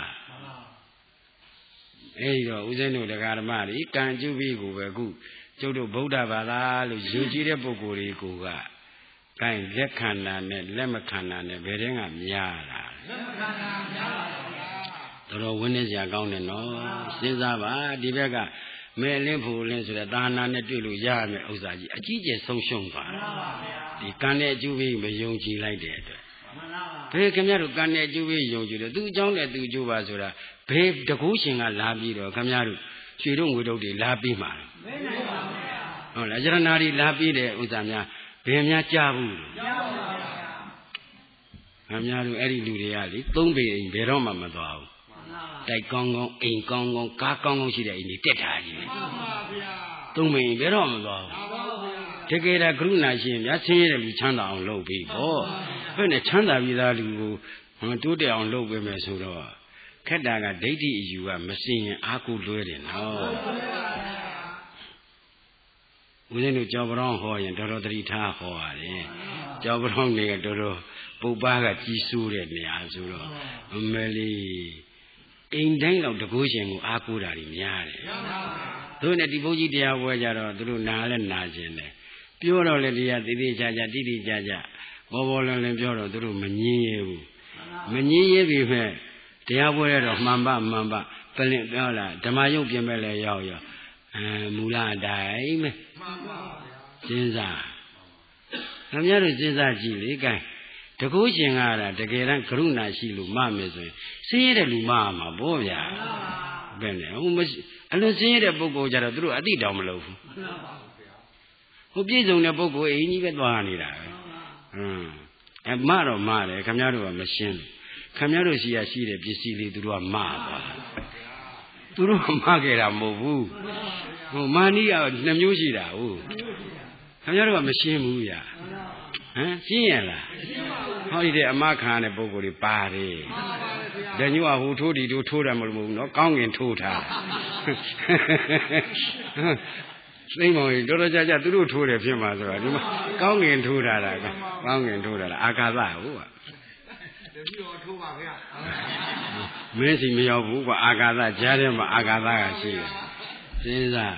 အဲ့တော့ဦးဇင်းတို့တရားဓမ္မတွေကံကျုပ်ပြီးကိုပဲခုကျုပ်တို့ဗုဒ္ဓဘာသာလို့ယုံကြည်တဲ့ပုဂ္ဂိုလ်တွေကကဲလက်ခန္ဓာနဲ့လက်မခန္ဓာနဲ့ဘယ်တည်းကများလာလက်မခန္ဓာများပါဘူးတော်ဝင်းနေစရာကောင်းတယ်နော်စဉ်းစားပါဒီဘက်ကမဲလင်းဖို့လင်းဆိုတဲ့သာနာနဲ့တွေ့လို့ရရမယ့်ဥစ္စာကြီးအကြီးကျယ်ဆုံးရှုံးသွားတာဒီကံနဲ့အကျိုးပြီးမယုံကြည်လိုက်တဲ့အတွက်ဘယ်ခင်ဗျားတို့ကံနဲ့အကျိုးပေးယုံကြည်တယ်သူအကြောင်းနဲ့သူအကျိုးပါဆိုတာဘယ်တကူရှင်ကလာပြီးတော့ခင်ဗျားတို့ရွှေတို့ငွေတို့တွေလာပြီးမှာဟုတ်လားယရနာတွေလာပြီးတဲ့ဥစ္စာများဘယ်များကြားဘူးကြားပါဘူးဗျာခင်ဗျားတို့အဲ့ဒီလူတွေကလေသုံးပေအိမ်ဘယ်တော့မှမသွားဘူးတိုက်ကောင်းကောင်းအိမ်ကောင်းကောင်းကားကောင်းကောင်းရှိတဲ့အိမ်တွေတက်ထားကြီးလေသုံးမင်းဘယ်တော့မသွားဘူးတကယ်တော့ကရုဏာရှင်များဆင်းရဲတဲ့လူချမ်းသာအောင်လုပ်ပြီးပေါ့ဘယ်နဲ့ချမ်းသာပြီးသားလူကိုတိုးတက်အောင်လုပ်ပေးမယ်ဆိုတော့ခက်တာကဒိဋ္ဌိအယူကမစင်ရင်အာကိုလွဲတယ်နော်ဦးဇင်းတို့ကြောင်ပရောင်းဟောရင်တော်တော်သတိထားဟောရတယ်ကြောင်ပရောင်းနေတော်တော်ပုပ္ပါကကြီးစိုးတဲ့နေရာဆိုတော့အမေလီအိမ်တိုင်းတော့တကိုးရှင်ကိုအားကိုးတာကြီးများတယ်တို့နဲ့ဒီဘုန်းကြီးတရားပွဲကြတော့သူတို့နားလဲနာကျင်တယ်ပြောတော့လေတရားတိတိကျကျတိတိကျကျဘောဘောလင်းလင်းပြောတော့သူတို့မငြင်းရဘူးမငြင်းရပြီမဲ့တရားပွဲရတော့မှန်ပါပလင်ပြောလားဓမ္မယုတ်ပြင်မဲ့လဲရောက်မူလအတိုင်းပဲစဉ်းစားခင်ဗျားတို့စဉ်းစားကြည့်လေကဲတကူရှင်ကတကယ်တမ်းကရုဏာရှိလို့မမယ်ဆိုရင်ဆင်းရဲတဲ့လူမမှာပေါ့ဗျာဘယ်နဲ့ဟိုအလွန်ဆင်းရဲတဲ့ပုဂ္ဂိုလ်ကြတော့သူတို့အတိတောင်မလုပ်ဘူးဟိုပြည့်စုံတဲ့ပုဂ္ဂိုလ်အင်းကြီးပဲသွားနေတာပဲမတော့မတယ်ခင်ဗျားတို့ကမရှင်းဘူးခင်ဗျားတို့ရှိရရှိတဲ့ပစ္စည်းလေးသူတို့ကမသွားသူတို့ကမခဲ့တာမဟုတ်ဘူးဟိုမာနီးက2မျိုးရှိတာဟုတ်ခင်ဗျားတို့ကမရှင်းဘူးဗျာရှင်းရလားဟောဒီတဲ့အမခံတဲ့ပုဂ္ဂိုလ်တွေပါတယ်တညွာဟိုထိုးဒီထိုးတယ်မလို့မဟုတ်ဘူးနော်ကောင်းငင်ထိုးထားသိမောင်ကြီးတော်တော်ကြာကြာသူတို့ထိုးတယ်ဖြစ်မှာဆိုတာဒီမှာကောင်းငင်ထိုးထားတာကောင်းငင်ထိုးထားတာအာကာသဟုတ်ပါတပည့်တော်ထိုးပါဗျာမင်းစီမရောက်ဘူးကွာအာကာသကြားထဲမှာအာကာသကရှိတယ်စဉ်းစား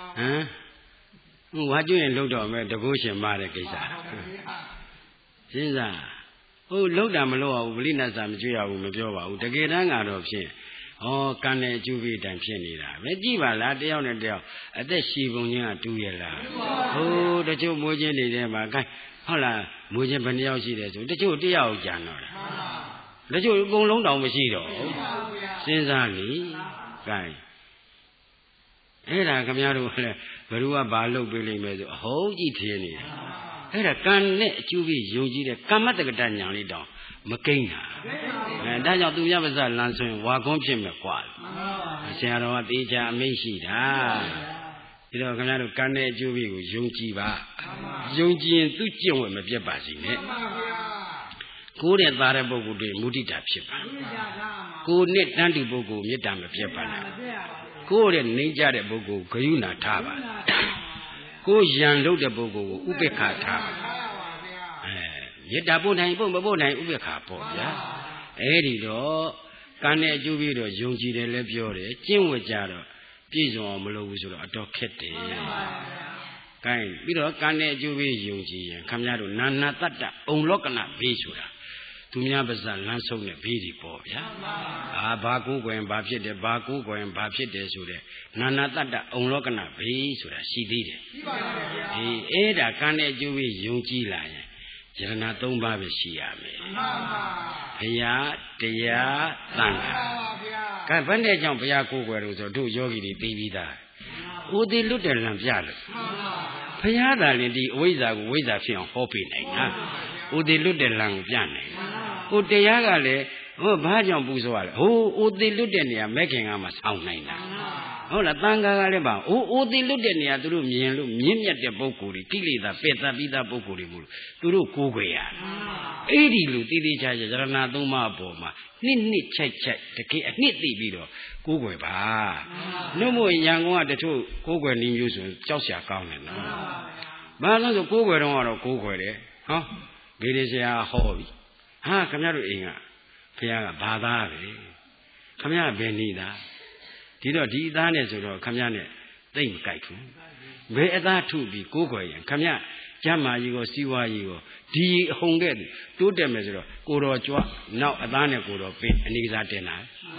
ဝါကျွရင်လှုပ်တော့မယ်တကုရှင်မတဲ့ကိစ္စစဉ်းစားဟုတ်လှုပ်တာမလှုပ်ရဘူးဗလိနတ်စာမကျွရဘူးမပြောပါဘူးတကယ်တမ်းကတော့ဖြင့်ကံနဲ့အကျိုးပေးတိုင်ဖြစ်နေတာပဲကြည့်ပါလားတယောက်နဲ့တယောက်အသက်ရှည်ပုံချင်းကတူရလားဟိုတချို့မွေးချင်းနေတဲ့မှာခိုင်းဟုတ်လားမွေးချင်းဘယ်နှယောက်ရှိတယ်ဆိုတချို့တယောက်ကြံတော့တာတချို့အကုန်လုံးတောင်မရှိတော့စဉ်းစားလေခိုင်းအဲ့ဒါခင်ဗျားတို့လည်းဘယ်သူကဘာလုပ်ပေးလိမ့်မယ်ဆိုအဟုတ်ကြီးထင်းနေတယ်အဲ့ဒါကံနဲ့အကျိုးပေးယုံကြည်တဲ့ကမ္မတက္ကတညာလေးတောင်မကိန်းတာဒါကြောင့်သူမြတ်ပါးစလမ်းဆိုရင်ဝါကွန်းဖြစ်မယ်ကွာဆရာတော်ကတေချာအမိန့်ရှိတာဒီတော့ခင်ဗျားတို့ကံနဲ့အကျိုးပေးကိုယုံကြည်ပါယုံကြည်ရင်သူ့ကျင့်ဝတ်မပြတ်ပါစေနဲ့ကိုယ်နဲ့သားတဲ့ပုဂ္ဂိုလ်တွေမုဒိတာဖြစ်ပါကိုယ်နဲ့တန်းတူပုဂ္ဂိုလ်မေတ္တာမပြတ်ပါနဲ့ကိုယ်ရဲ့နှိမ့်ကြတဲ့ပုဂ္ဂိုလ်ဂယုဏထားပါကိုယ်ရန်လုပ်တဲ့ပုဂ္ဂိုလ်ကိုဥပေက္ခထားပါမေတ္တာပို့နိုင်ပို့မပို့နိုင်ဥပေက္ခပေါ့ဗျာအဲ့ဒီတော့ကံနဲ့အကျိုးပြီးတော့ယုံကြည်တယ်လည်းပြောတယ်ကျင့်ဝတ်ကြတော့ပြည့်စုံအောင်မလုပ်ဘူးဆိုတော့အတော်ခက်တယ်ကဲပြီးတော့ကံနဲ့အကျိုးပြီးယုံကြည်ရင်ခမရတို့နာနာတတ္တအုံလောကနာဘေးဆိုတာသူများပါးစပ်လမ်းဆုံးတဲ့ဘေးတွေပေါ့ဗျာဘာကိုယ်ကွယ်ဘာဖြစ်တယ်ဘာကိုယ်ကွယ်ဘာဖြစ်တယ်ဆိုတဲ့နာနာတတ္တအုံလောကနာဘေးဆိုတာရှိသေးတယ်ရှိပါပါဗျာအဲ့ဒါကံနဲ့အကျိုးပြီးယုံကြည်လာရင်ယရဏ3ပါးပဲရှိရမယ်မှန်ပါဘုရားတရားသံဃာကဲဘယ်နဲ့ကြောင့်ဘုရားကိုယ်ကွယ်လို့ဆိုတို့ယောဂီတွေသိပြီးသားဥသိလွတ်တယ်လံပြလို့ဘုရားသာလည်းဒီအဝိဇ္ဇာကိုဝိဇ္ဇာဖြစ်အောင်ဟောပြနိုင်တာဥသိလွတ်တယ်လံကိုပြနိုင်ကိုတရားကလည်းဘာကြောင့်ပူဇော်ရလဲဥသိလွတ်တဲ့နေရာမဲ့ခင်ကမှဆောင်းနိုင်တာဟုတ်လားတန်ခါကလည်းပါဥသိလွတ်တဲ့နေရာသူတို့မြင်လို့မြင့်မြတ်တဲ့ပုဂ္ဂိုလ်တွေကိလေသာပယ်သပြီးသားပုဂ္ဂိုလ်တွေမို့လို့သူတို့ကိုးကွယ်ရအဲ့ဒီလိုတည်တည်ချာချာယရဏသုံးပါးအပေါ်မှာနှစ်ချိုက်တကယ်အနှစ်သိပြီးတော့ကိုးကွယ်ပါနှုတ်မို့ရန်ကုန်ကတချို့ကိုးကွယ်နည်းမျိုးဆိုကြောက်ရှာကောင်းတယ်နော်ဘာလို့ဆိုကိုးကွယ်တော့ကတော့ကိုးကွယ်တယ်ဂေဒေဆရာဟောပြီခင်ဗျားတို့အိမ်ကဘုရားကဘာသားပဲခင်ဗျားကဘယ်နေသားဒီတော့ဒီအသားနဲ့ဆိုတော့ခမရနဲ့သိမ့်မကြိုက်ဘူးဘယ်အသားထုပြီးကိုးကွယ်ရင်ခမရကျမ်းမာကြီးကိုစီးပွားကြီးကိုဒီအဟုန်ကဲ့တိုးတက်မယ်ဆိုတော့ကိုတော်ကြွနောက်အသားနဲ့ကိုတော်ပင်အနေကစားတင်လာ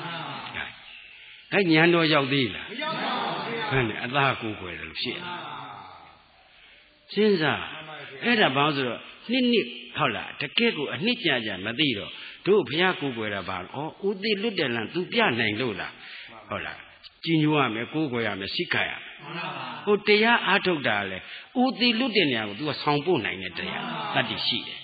ညံတော်ရောက်သေးလားမရောက်ပါဘူးခင်ဗျာအသားကိုးကွယ်တယ်လို့ဖြစ်စဉ်းစားအဲ့ဒါဘာလို့ဆိုတော့နှစ်ဟုတ်လားတကယ့်ကိုအနှစ်ကြာမသိတော့တို့ဘုရားကိုးကွယ်တာဘာဥသိလွတ်တယ်လမ်း तू ပြနိုင်လို့လားဟုတ်လားကြည်ညိုရမယ်ကိုးကွယ်ရမယ်စိတ်ခါရမယ်ဟိုတရားအားထုတ်တာလေဥသိလွတ်တဲ့နေရာကို तू ကဆောင်ပို့နိုင်တဲ့တရားတတ်တည်ရှိတယ်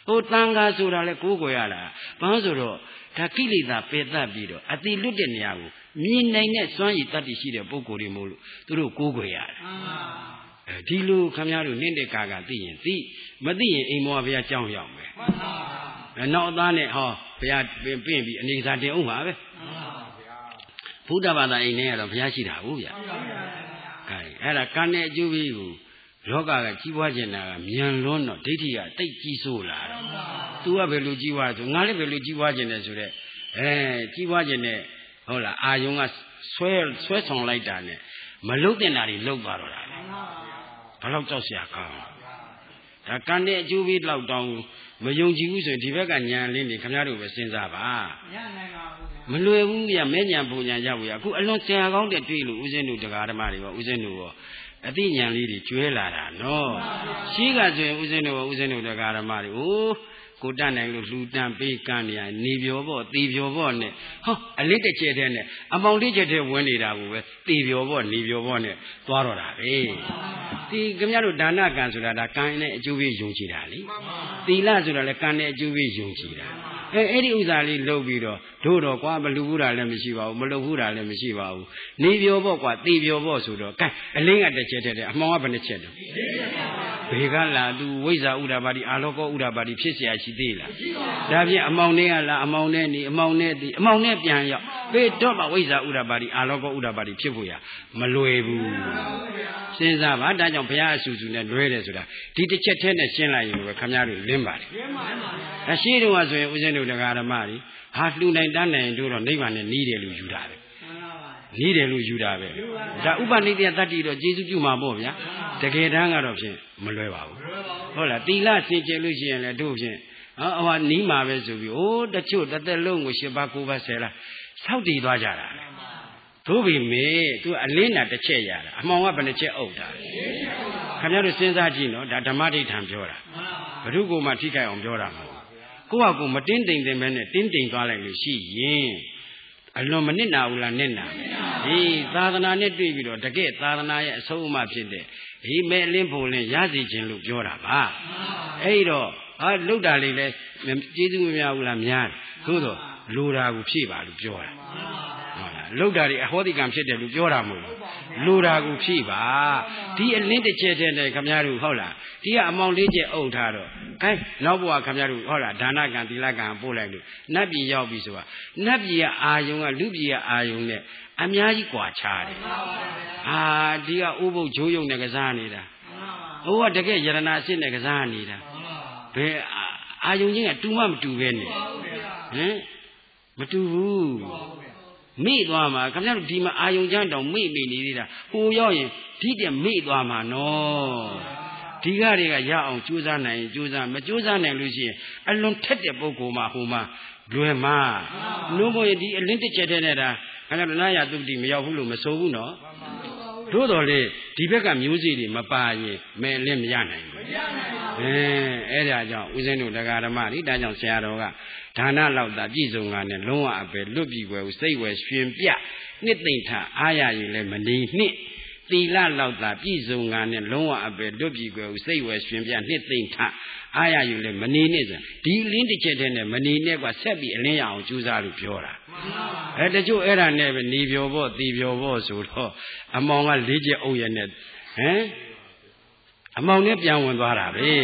တန်ခါဆိုတာလဲကိုးကွယ်ရတာဘာလို့ဆိုတော့ဒါကိလေသာပယ်တတ်ပြီးတော့အတိလွတ်တဲ့နေရာကိုမြင်နိုင်တဲ့စွမ်းရည်တတ်တည်ရှိတဲ့ပုဂ္ဂိုလ်တွေမို့လို့သူတို့ကိုးကွယ်ရတယ်ဒီလိုခင်ဗျားတို့နှင်းတဲ့ကာကသိရင်သိမသိရင်အိမ်မောဘုရားကြောင်းရောက်မယ်နောက်အသားနဲ့ဟောဘုရားပင့်ပြီးအနေစာတင်အောင်ပါပဲဘုဒ္ဓဘာသာအိမ်ထဲကတော့ဘုရားရှိတာဟုတ်ဗျာအဲ့ဒါကံနဲ့အကျိုးပေးကိုလောကကကြီးပွားကျင်တာကမြန်လွန်းတော့ဒိဋ္ဌိကတိတ်ကြီးဆိုးလာတယ်။ तू ကဘယ်လိုကြီးပွားဆိုငါလည်းဘယ်လိုကြီးပွားကျင်တယ်ဆိုတော့ကြီးပွားကျင်တဲ့ဟုတ်လားအာယုံကဆွဲဆောင်လိုက်တာနဲ့မလုတ်တင်တာတွေလုတ်သွားတော့တာလေ။ဘလောက်ကြောက်စရာကောင်း။ဒါကံနဲ့အကျိုးပေးလောက်တောင်းမယုံကြည်ဘူးဆိုရင်ဒီဘက်ကညာလင်းနေခင်ဗျားတို့ပဲစဉ်းစားပါ။ရနိုင်ပါဘူး။မလွယ်ဘူးဗျမဲညာပုံညာရောက်ဘူး။အခုအလွန်ဆရာကောင်းတဲ့တွေ့လို့ဦးဇင်းတို့တရားဓမ္မတွေရောဦးဇင်းတို့ရောအသိဉာဏ်လေးတွေကျွဲလာတာနော်ရှိကဆိုရင်ဦးဇင်းတို့တရားဓမ္မတွေကိုတတ်နိုင်လို့လှူတန်းပေးကမ်းနေရနေပြောပေါ့တေပြောပေါ့နဲ့ဟောအလေးတစ်ချက်တည်းနဲ့အမောင်တစ်ချက်တည်းဝင်နေတာကိုပဲတေပြောပေါ့နေပြောပေါ့နဲ့သွားတော့တာပဲဒီခင်ဗျားတို့ဒါနကံဆိုတာဒါကံနဲ့အကျိုးပေးယုံကြည်တာလေသီလဆိုတာလည်းကံနဲ့အကျိုးပေးယုံကြည်တာအဲ့ဒီဥစ္စာလေးလုပ်ပြီးတော့တို့တော့ကွာမလူဘူးတာလည်းမရှိပါဘူးမလုပ်ဘူးတာလည်းမရှိပါဘူးနေပြောပေါ့ကွာတေပြောပေါ့ဆိုတော့ကဲအလင်းကတစ်ချက်တည်းအမောင်ကဘယ်နှချက်လဲဘေကလာသူဝိဇ္ဇာဥဒ္ဓပါတိအာလောကောဥဒ္ဓပါတိဖြစ်เสียရှိသေးလားဒါဖြင့်အမောင်နဲ့ကလာအမောင်နဲ့နေအမောင်နဲ့ဒီအမောင်နဲ့ပြန်ရောက်ပေတော့မှဝိဇ္ဇာဥဒ္ဓပါတိအာလောကောဥဒ္ဓပါတိဖြစ်ဖို့ရမလွယ်ဘူးစဉ်းစားပါဒါကြောင့်ဘုရားအဆူဆူနဲ့လွဲတယ်ဆိုတာဒီတစ်ချက်တည်းနဲ့ရှင်းလိုက်ရင်ပဲခမည်းတော်လင်းပါတယ်အရှိတုန်းကဆိုရင်ဦးဇင်းတို့တရားဓမ္မတွေဟာလှူနိုင်တန်းနိုင်တို့တော့နိဗ္ဗာန်နဲ့နီးတယ်လို့ယူတာပဲနီးတယ်လို့ယူတာပဲဒါဥပနိဒေယတတ္တိတော့ကျေစုပြုမှာပေါ့ဗျာတကယ်တမ်းကတော့ဖြင့်မလွယ်ပါဘူးဟုတ်လားသီလစင်ကြယ်လို့ရှိရင်လည်းတို့ဖြင့်ဟောနီးမှာပဲဆိုပြီးတချို့တစ်သက်လုံးကို၈ပါး9ပါး10လားစောက်တည်သွားကြတာတို့ပြီမေသူအလင်းနာတစ်ချက်ရတာအမောင်ကဘယ်နှချက်အုပ်တာခင်ဗျားတို့စဉ်းစားကြည့်နော်ဒါဓမ္မဒိဋ္ဌံပြောတာဘုရုကိုမှထိခိုက်အောင်ပြောတာမဟုတ်ကိုယ့်ဟာကိုယ်မတင်းတိမ်တင်ပဲနဲ့တင်းတိမ်သွားလိုက်လို့ရှိရင်အလွန်မနစ်နာဘူးလားနစ်နာဒီသာသနာနဲ့တွေ့ပြီးတော့တကယ်သာသနာရဲ့အဆုံးအမဖြစ်တဲ့ဒီမဲ့လင်းဖို့လင်းရစီခြင်းလို့ပြောတာပါအဲ့တော့လှုပ်တာလေးလဲကျေးဇူးမများဘူးလားများသို့တော့လိုတာကိုဖြည့်ပါလို့ပြောတာဟုတ်လားလှုပ်တာတွေအဟောတိကံဖြစ်တယ်လို့ပြောတာမဟုတ်ဘူးလိုတာကိုဖြည့်ပါဒီအလင်းတစ်ချက်တည်းနဲ့ခင်ဗျားတို့ဟုတ်လားဒီကအမောင်လေးချက်အုပ်ထားတော့အဲနောက်ဘဝခင်ဗျားတို့ဟုတ်လားဒါနကံသီလကံပို့လိုက်လို့နတ်ပြည်ရောက်ပြီဆိုတာနတ်ပြည်ကအာယုံကလူပြည်ကအာယုံနဲ့အများကြီးကွာခြားတယ်ဒီကဥပုပ်ဂျိုးယုံနဲ့ကစားနေတာဟိုကတကယ်ယရဏအစစ်နဲ့ကစားနေတာဘယ်အာယုံချင်းကတူမှမတူပဲနဲ့ဟင်မတူဘူးမေ့သွားမှာခင်ဗျားတို့ဒီမှာအာယုံချမ်းတောင်မေ့နေသေးတာဟိုရောက်ရင်ဒီတဲ့မေ့သွားမှာနော်ဒီကတွေကရအောင်ကြိုးစားနိုင်ရင်ကြိုးစားမကြိုးစားနိုင်လို့ရှိရင်အလွန်ထက်တဲ့ပုဂ္ဂိုလ်မှာဟိုမှာလွယ်မှာနှုံးပေါ်ရင်ဒီအလင်းတစ်ချက်တည်းနဲ့ဒါခင်ဗျားတို့နာရသုတိမရောက်ဘူးလို့မဆိုဘူးနော်တို့တော်လေဒီဘက်ကမျိုးစေ့တွေမပါရင်မဲ့လင်းမရနိုင်ဘူးအဲ့ဒါကြောင့်ဦးဇင်းတို့တရားဓမ္မတွေဒါကြောင့်ဆရာတော်ကဒါနလောက်သာပြည့်စုံတာနဲ့လုံးဝအပဲလွတ်ပြီးွယ်စိတ်ဝယ်ရှင်ပြနှစ်သိမ့်ထအားရရင်လည်းမနေနှစ်သီလလောက်သာပြည့်စုံတာနဲ့လုံးဝအပဲလွတ်ပြီးွယ်စိတ်ဝယ်ရှင်ပြနှစ်သိမ့်ထအားရရင်လည်းမနေနဲ့ဆိုဒီလင်းတစ်ချက်တည်းနဲ့မနေနဲ့กว่าဆက်ပြီးအလင်းရအောင်ကြိုးစားလို့ပြောတာတချို့အဲ့ဒါနဲ့ပဲနေပြောဖို့တီပြောဖို့ဆိုတော့အမောင်က၄ချက်အုပ်ရနဲ့အမောင်နဲ့ပြန်ဝင်သွားတာပဲ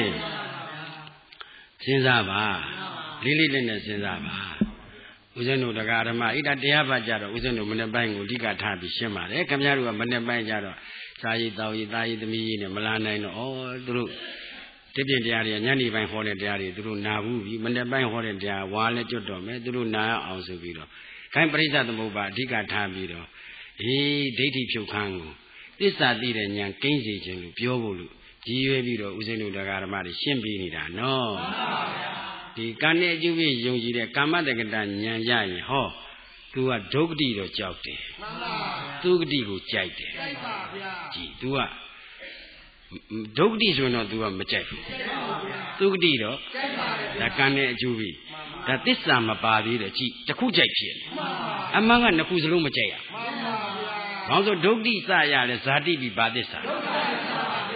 စဉ်းစားပါလေးလေးနဲ့စဉ်းစားပါဦးဇင်းတို့တရားဓမ္မဣဒတရားဘကြတော့ဦးဇင်းတို့မနေ့ပိုင်းကိုအဓိကထားပြီးရှင်းပါတယ်ခင်ဗျားတို့ကမနေ့ပိုင်းကြတော့စာရေးတောက်ရေးသားရေးသမီးရေးနဲ့မလာနိုင်တော့သူတို့ဒီပြင်တရားတွေညနေပိုင်းဟောတဲ့တရားတွေသူတို့နာဘူးပြီမနေ့ပိုင်းဟောတဲ့တရားဝါလည်းကျွတ်တော့မယ်သူတို့နာအောင်ဆိုပြီးတော့ခိုင်းပရိစ္ဆသမုပ္ပါအဓိကထားပြီးတော့ဒိဋ္ဌိဖြုတ်ခန်းကိုသစ္စာသိတဲ့ဉာဏ်ကိန်းစေခြင်းလို့ပြောဖို့လို့ကြီးရွယ်ပြီးတော့ဦးဇင်းတို့တရားဓမ္မတွေရှင်းပြနေတာနော်ဒီကံနဲ့အကျိုးပေးယုံကြည်တဲ့ကာမတက္ကတဉာဏ်ရရင်ဟောသူကဒုက္ခတိတော့ကြောက်တယ်သူကတိကိုကြိုက်တယ်ကြည်သူကဒုက္ခတိဆိုရင်တော့သူကမကြိုက်ဘူးသူကတိတော့ဒါကံနဲ့အကျိုးပေးဒါသစ္စာမပါသေးတယ်ကြည်တစ်ခုကြိုက်ဖြစ်အမှန်ကနှစ်ခုစလုံးမကြိုက်ရဘာလို့ဆိုဒုက္ခတိစရလဲဇာတိပြီးဘာသစ္စာ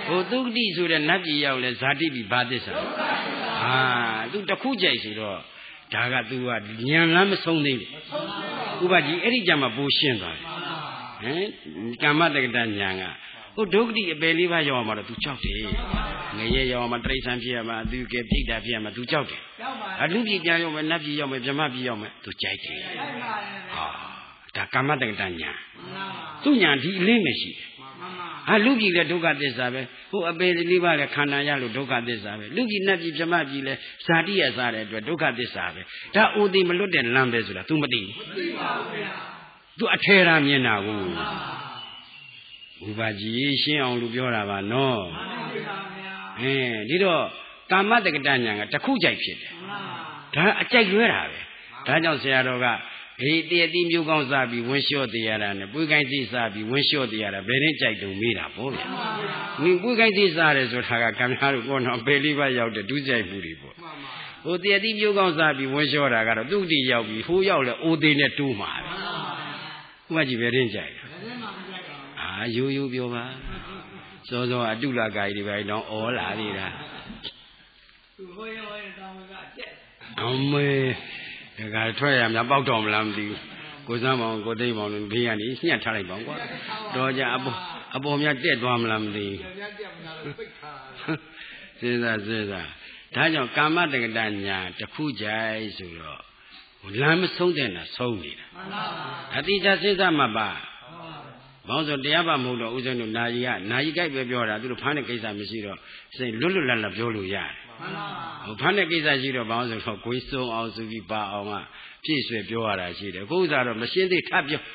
ဟိုသုတိဆိုတဲ့နတ်ပြည်ရောက်လဲဇာတိပြည်ဘာသစ္စာသူတခုကြိုက်ဆိုတော့ဒါက तू ကဉာဏ်လားမဆုံးသေးဘူးဥပကြီးအဲ့ဒီကြမှာပိုရှင်းသွားတယ်ကာမတက္ကတဉာဏ်ကဟိုဒုက္ခတိအပယ်လေးပါးရောက်မှာတော့ तू ကြောက်တယ်ငရဲရောက်မှာတိရစ္ဆာန်ဖြစ်ရမှာသူကပြိတ္တာဖြစ်ရမှာ तू ကြောက်တယ်အလူပြည်ပြန်ရောက်မယ်နတ်ပြည်ရောက်မယ်ဗြဟ္မပြည်ရောက်မယ် तू ကြိုက်တယ်ဒါကာမတက္ကတဉာဏ်သူ့ဉာဏ်ဒီအလင်းနဲ့ရှိတယ်လူပြည်လည်းဒုက္ခသစ္စာပဲဟိုအပေလေးပါးလည်းခန္ဓာရလို့ဒုက္ခသစ္စာပဲလူပြည်နတ်ပြည်ဗြဟ္မပြည်လည်းဇာတိရစားတဲ့အတွက်ဒုက္ခသစ္စာပဲဒါအိုသေးမလွတ်တဲ့လမ်းပဲဆိုတာ तू မသိဘူးပါဘူးဗျာ तू အထေရာမြင်တာကိုဥပကြီးရှင်းအောင်လူပြောတာပါနော်မှန်ပါဗျာဒီတော့ကာမတက္ကတဉာဏ်ကတစ်ခုကြိုက်ဖြစ်တယ်ဒါအကြိုက်လွဲတာပဲဒါကြောင့်ဆရာတော်ကတရတိမျိုးကောင်းစားပြီးဝင်းလျှော့တရားတာနဲ့ပွေးကိုင်းသိစားပြီးဝင်းလျှော့တရားတာဘယ်နဲ့ကြိုက်တုံမေးတာပေါ့ဗျာဒီပွေးကိုင်းသိစားတယ်ဆိုတာကကံများတို့ကောတော့ဘယ်လေးပါရောက်တဲ့ဒုစရိုက်မှုတွေပေါ့ဟိုတရတိမျိုးကောင်းစားပြီးဝင်းလျှော့တာကတော့သူ့တိရောက်ပြီးဟိုရောက်လဲအိုသေးနဲ့တိုးမှာပဲဥပကြီးဘယ်ရင်ကြိုက်ရိုးရိုးပြောပါစောစောအတုလကာကြီးတွေပဲတော့ဩလာသေးတာသူဟိုရောတောင်းကအကျက်အမေဒါကထွက်ရများပေါက်တော်မလားမသိဘူးကိုစမ်းမောင်ကိုသိမ်းမောင်တို့ဘေးကနေညှက်ထားလိုက်ပါကွာတော့ကြအပေါ်များတက်သွားမလားမသိဘူးစဉ်းစားဒါကြောင့်ကာမတက္ကတညာတစ်ခုကြိုက်ဆိုတော့လမ်းမဆုံးတဲ့နဲ့ဆုံးနေတာအတိအကျစဉ်းစားမှပါဘောင်းဆိုတရားပါမဟုတ်တော့ဦးဇင်းတို့နာယီကြိုက်ပဲပြောတာသူတို့ဖမ်းတဲ့ကိစ္စမရှိတော့စိတ်လွတ်လပ်ပြောလို့ရတယ်ဖမ်းတဲ့ကိစ္စရှိတော့ဘောင်းဆိုတော့ကိုယ်စုံအောင်ဆိုပြီးပါအောင်ကပြည့်ဆွေပြောရတာရှိတယ်အခုဥစ္စာတော့မရှင်းသေးထပ်ပြော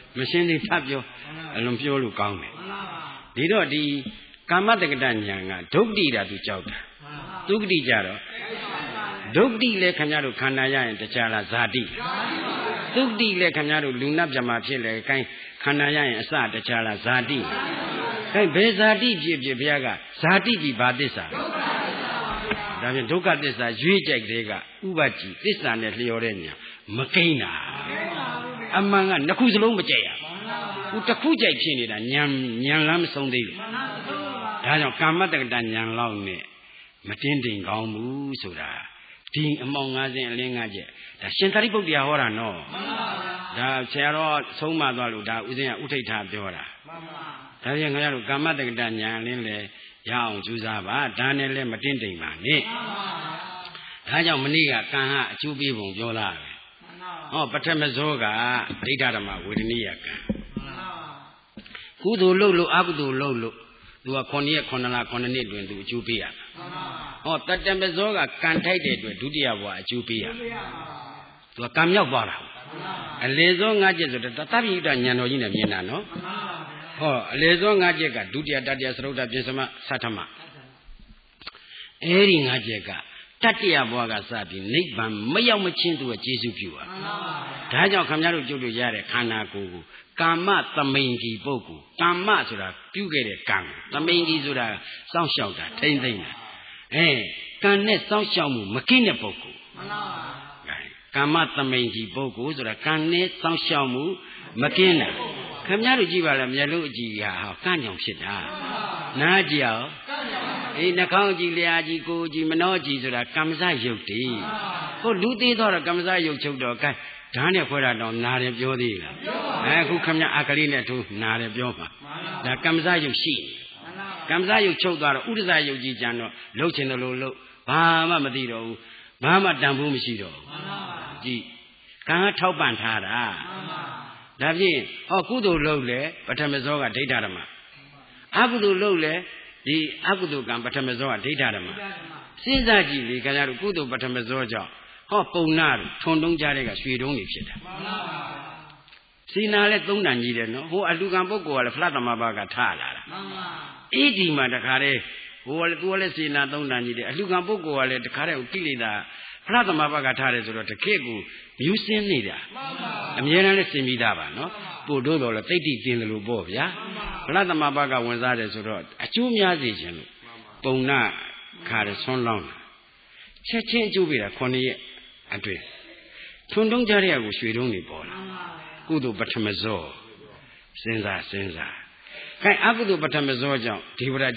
အလုံးပြောလို့ကောင်းတယ်ဒီတော့ဒီကာမတက္ကတဉာဏ်ကဒုက္တိတာသူကြောက်တာဒုက္တိကြတော့ဒုက္တိလည်းခင်ဗျားတို့ခန္ဓာရရင်တခြားလားဇာတိဒုက္တိလည်းခင်ဗျားတို့လူနတ်ဗြဟ္မာဖြစ်လေခိုင်းခန္ဓာရရင်အစတခြားလားဇာတိခိုင်းဘယ်ဇာတိဖြစ်ဘုရားကဇာတိပြီဘာသစ္စာဒါဖြင့်ဒုက္ခသစ္စာရွေးကြိုက်တဲ့ကဥပကြီးသစ္စာနဲ့လျော်တဲ့ညာမကိန်းတာအမှန်ကနှစ်ခုစလုံးမကြိုက်ရဘူးတစ်ခုကြိုက်ဖြစ်နေတာဉာဏ်လမ်းမဆုံးသေးဘူးဒါကြောင့်ကာမတက္ကတဉာဏ်လောက်နဲ့မတင်းတိမ်ကောင်းဘူးဆိုတာဒီအမောင်၅ဆင်းအလင်း၅ချက်ဒါရှင်သာရိပုတ္တရာဟောတာနော်ဒါဆရာတော်ဆုံးမသွားလို့ဒါဥစဉ်ကဥထိတ်ထားပြောတာဒါဖြင့်ခင်ဗျားတို့ကာမတက္ကတဉာဏ်လင်းလေရအောင်ကြိုးစားပါဒါနဲ့လည်းမတင်းတိမ်ပါနဲ့ဒါကြောင့်မနေ့ကကံဟာအကျိုးပေးပုံပြောလာတယ်ပထမဇောကဒိဋ္ဌဓမ္မဝေဒနိယကံကုသိုလ်လုပ်လို့အကုသိုလ်လုပ်လို့သူက9ရက်9လ9နှစ်တွင်သူအကျိုးပေးရတတမဇောကကံထိုက်တဲ့အတွက်ဒုတိယဘဝအကျိုးပေးရသူကကံမြောက်သွားတာအလေဇော၅ချက်ဆိုတော့တပိဋကဉာဏ်တော်ကြီးနဲ့မြင်တာနော်အလေဇော၅ချက်ကဒုတိယတတိယသရုတ်တပြင်စမသတ္တမအဲ့ဒီ၅ချက်ကတတိယဘဝကစပြီးနိဗ္ဗာန်မရောက်မချင်းသူကကျေစုပြုတာဒါကြောင့်ခင်ဗျားတို့ကြုတ်လို့ရတဲ့ခန္ဓာကိုယ်ကိုကာမသမိန်ကြီးပုဂ္ဂိုလ်ကာမဆိုတာပြုခဲ့တဲ့ကံသမိန်ကြီးဆိုတာစောင့်ရှောက်တာထိမ့်သိမ့်တာကံနဲ့စောင့်ရှောက်မှုမကင်းတဲ့ပုဂ္ဂိုလ်ကာမသမိန်ကြီးပုဂ္ဂိုလ်ဆိုတာကံနဲ့စောင့်ရှောက်မှုမကင်းတာခင်ဗျားတို့ကြည့်ပါလားမျက်လုံးအကြည့်ဟာကန့်ကြောင်ဖြစ်တာနားကြည့်အောင်နှာခေါင်းကြည့်လျှာကြည့်ကိုကြည့်မနှောကြည့်ဆိုတာကမ္မစရုပ်တည်းလူသေးတော့ကမ္မစရုပ်ချုပ်တော့ကဲဓာတ်နဲ့ခွဲတာတော့နာတယ်ပြောသေးလားအခုခင်ဗျားအကလေးနဲ့ထိုးနာတယ်ပြောပါဒါကမ္မစရုပ်ရှိကမ္မစရုပ်ချုပ်သွားတော့ဥဒ္ဒဇရုပ်ကြီးကြံတော့လှုပ်ချင်တယ်လို့လှုပ်ဘာမှမသိတော့ဘူးဘာမှတန်ဖိုးမရှိတော့ဘူးကြည့်ကံကထောက်ပံ့ထားတာဒါဖြင့်ကုသိုလ်လုပ်လေပထမဇောကဒိဋ္ဌဓမ္မအကုသိုလ်လုပ်လေဒီအကုသိုလ်ကံပထမဇောကဒိဋ္ဌဓမ္မစဉ်းစားကြည့်လေခင်ဗျားတို့ကုသိုလ်ပထမဇောကြောင့်ပုံနာထွန်တုံးကြတဲ့ကရွှေတုံးတွေဖြစ်တာစီနာလဲသုံးတန်ကြီးတယ်နော်အလူကံပုဂ္ဂိုလ်ကလည်းဖလားသမဘာကထားလာတာဒီမှာတခါတည်းသူကလည်းစီနာသုံးတန်ကြီးတယ်အလူကံပုဂ္ဂိုလ်ကလည်းတခါတည်းကိလေသာဖလားသမဘာကထားတယ်ဆိုတော့တကယ့်ကိုမြူးစင်းနေတာအမြဲတမ်းလည်းစင်ပြီးသားပါနော်ပို့တို့တော့လည်းတိတ်တိတင်တယ်လို့ပေါ့ဗျာဖလားသမဘာကဝင်စားတယ်ဆိုတော့အကျိုးများစေခြင်းလို့ပုံနာခါရဆွန်းလောင်းချက်ချင်းအကျိုးပေးတာ9ရက်အတွင်းထွန်တုံးကြတဲ့ကိုရွှေတုံးတွေပေါ်လာကုသိုလ်ပထမဇောစဉ်းစားခိုင်အကုသိုလ်ပထမဇောကြောင့်ဒေဝရကြီး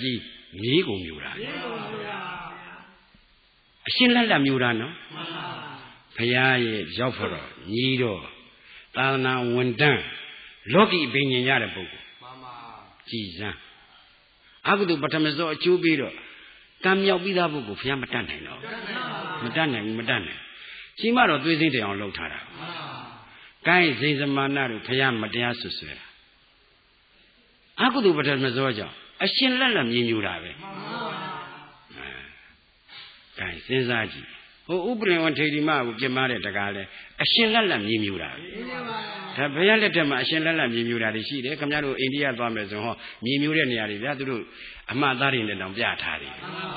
မြေးကိုမြူတာအရှင်လက်လက်မြူတာနော်ဘုရားရဲ့ရောက်ဖို့တော့ညီတော့သာသနာဝန်တန်းလောကီပင်ញင်ရတဲ့ပုဂ္ဂိုလ်ကြည်စမ်းအကုသိုလ်ပထမစောအကျိုးပြီးတော့ကံမြောက်ပြီးသားပုဂ္ဂိုလ်ဘုရားမတတ်နိုင်တော့မတတ်နိုင်ရှိမှတော့သွေးစင်းတရားလောက်ထားတာကိုင်းစိန်စမာနတို့ဘုရားမတရားဆွဆွဲတာအကုသိုလ်ပထမစောကြောင့်အရှင်လက်လက်မြင်ညူတာပဲကိုင်းစဉ်းစားကြည့်ဟိုဥပရိဝံထေရီမကိုပြမတဲ့တကားလဲအရှင်လက်လက်မြင်ညူတာပဲဒါဘုရားလက်ထက်မှာအရှင်လက်လက်မြင်ညူတာတွေရှိတယ်ခင်ဗျားတို့အိန္ဒိယသွားမယ်ဆိုဟောမြင်ညူတဲ့နေရာတွေဗျာသူတို့အမှားသားတွေနဲ့တောင်ပြထားတယ်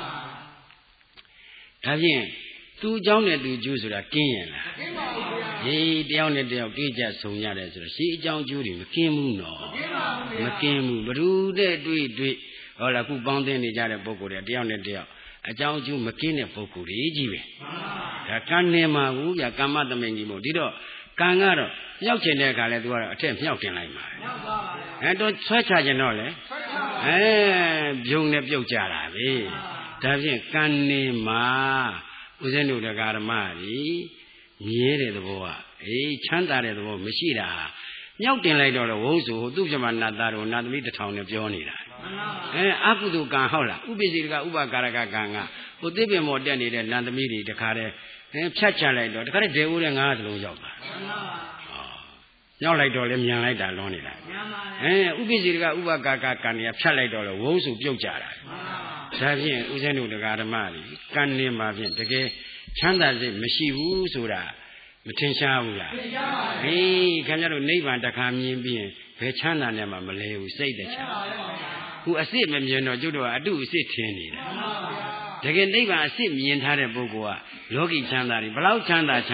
ဒါဖြင့်သူเจ้าနဲ့သူကျိုးဆိုတာကင်းရင်လားကင်းပါဘူးဗျာဟေးတယောက်နဲ့တယောက်ကိကြဆုံရတယ်ဆိုတော့ရှေးအကြောင်းကျိုးတွေမကင်းဘူးနော်မကင်းဘူးဘ누구တဲ့တွေ့ဟောလားခုပေါင်းသိနေကြတဲ့ပုဂ္ဂိုလ်တွေတယောက်နဲ့တယောက်အကြောင်းကျိုးမကင်းတဲ့ပုဂ္ဂိုလ်တွေကြီးပဲဒါကံနေမှာဘူးဗျာကာမသမိန်ကြီးမို့ဒီတော့ကံကတော့မြောက်ချင်တဲ့အခါလဲသူကတော့အထက်မြောက်တင်လိုက်မှာမြောက်ပါပါတော့ဆွဲချခြင်းတော့လေပြုံနဲ့ပြုတ်ကြတာပဲဒါဖြင့်ကံနေမှာဦးဇင်းတို့တရားဓမ္မကြီးမြဲတဲ့သဘောကချမ်းသာတဲ့သဘောမရှိတာမြောက်တင်လိုက်တော့ဝုံးဆိုသူ့ပြမနာသားတို့နာသမီးတစ်ထောင်နဲ့ပြောနေတာအကုသိုလ်ကံဟုတ်လားဥပ္ပစီကဥပကာရကကံကဟိုသစ်ပင်မော်တက်နေတဲ့နန္သမီးတွေတခါတည်းဖြတ်ချလိုက်တော့တခါတည်းဒေဦးတဲ့ငါးသလုံးရောက်တာရောက်လိုက်တော့လေမြန်လိုက်တာလွန်နေတာဥပ္ပစီကဥပကာကကံတွေကဖြတ်လိုက်တော့ဝုံးဆိုပြုတ်ကြတာဒါဖြင့်ဦးဇင်းတို့တရားဓမ္မတွေကံနေမှာဖြင့်တကယ်ချမ်းသာစိတ်မရှိဘူးဆိုတာမထင်ရှားဘူးလားထင်ရှားပါဘူးခင်ဗျားတို့နိဗ္ဗာန်တခါမြင်ပြီးရင်ဘယ်ချမ်းသာနဲ့မှမလဲဘူးစိတ်တချမ်းခုအစစ်မမြင်တော့ကျုပ်တို့ကအတုအစစ်ထင်နေတာတကယ်နိဗ္ဗာန်အစစ်မြင်ထားတဲ့ပုဂ္ဂိုလ်ကလောကီချမ်းသာတွေဘလောက်ချမ်းသာ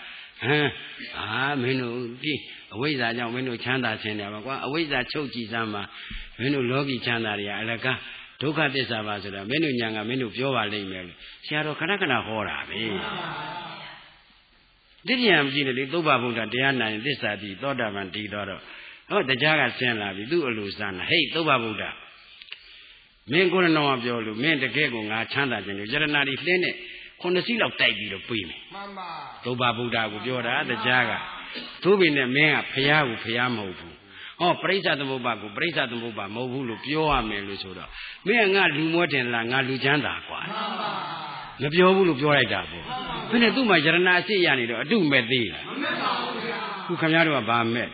မင်းတို့ဒီအဝိဇ္ဇာကြောင့်မင်းတို့ချမ်းသာခြင်းတယ်ပါကွာအဝိဇ္ဇာချုပ်ကြည့်စမ်းမှာမင်းတို့လောကီချမ်းသာတွေကအလကားဒုက္ခသစ္စာပါဆိုတာမင်းတို့ညာကမင်းတို့ပြောပါလိမ့်မယ်လို့ဆရာတော်ခဏခဏဟောတာပဲတိဉ္ဇံကြည့်တယ်လေသုဘဗုဒ္ဓတရားနာရင်သစ္စာတိသောတာပန်တည်တော့ဟောတရားကဆင်းလာပြီသူ့အလိုစမ်းတာဟေ့သုဘဗုဒ္ဓမင်းကိုရနောပြောလို့မင်းတကယ်ကိုငါချမ်းသာခြင်းလို့ယရဏတွေလှင်းနဲ့9စီးလောက်တိုက်ပြီးတော့ပြေးမယ်မှန်ပါသုဘဗုဒ္ဓကိုပြောတာတရားကသူ့ဘင်းနဲ့မင်းကဖရာကိုဖရာမဟုတ်ဘူးဟောပရိစ္ဆသမုပ္ပါကိုပရိစ္ဆသမုပ္ပါမဟုတ်ဘူးလို့ပြောရမယ်လို့ဆိုတော့မင်းကငါလူမောတင်လားငါလူချမ်းသာกว่าမပြောဘူးလို့ပြောလိုက်တာပေါ့ဘယ်နဲ့သူ့မှာယရဏအစစ်ရနေတော့အတုမဲ့သေးလားမမဲ့ပါဘူးဗျာခုခင်ဗျားတို့ကဘာမဲ့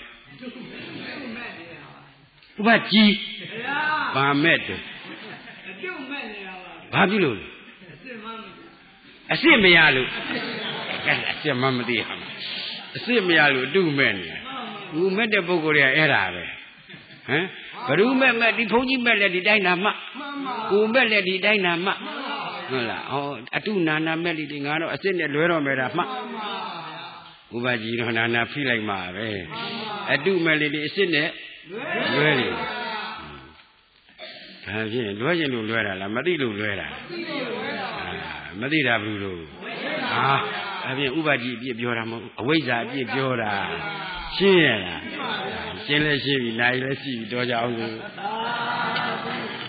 ဥပကြီးဘာမဲ့တယ်အတုမဲ့နေတာပါဘာပြုလို့အစစ်မရလို့အစစ်မမသိဟာအစစ်မရလို့အတုမဲ့နေသူမဲ့တဲ့ပုဂ္ဂိုလ်တွေကအဲ့ဒါပဲဘ누구မဲ့ဒီဘုန်းကြီးမဲ့လည်းဒီတိုင်းနာမှကိုမဲ့လည်းဒီတိုင်းနာမှဟုတ်လားအတုနာနာမဲ့ဒီငါတော့အစစ်နဲ့လွဲတော့မယ်တာမှဥပကြီးတော့နာနာဖိလိုက်မှာပဲအတုမဲ့လေဒီအစစ်နဲ့လွဲတယ်ဒါဖြင့်လွဲခြင်းလို့လွဲတာလားမသိလို့လွဲတာမသိတာဘူးလို့ဒါဖြင့်ဥပကြီးအပြစ်ပြောတာမဟုတ်အဝိဇ္ဇာအပြစ်ပြောတာရှင်းရလားရှင်းလဲရှင်းပြီနိုင်လဲရှိပြီတော့ကြအောင်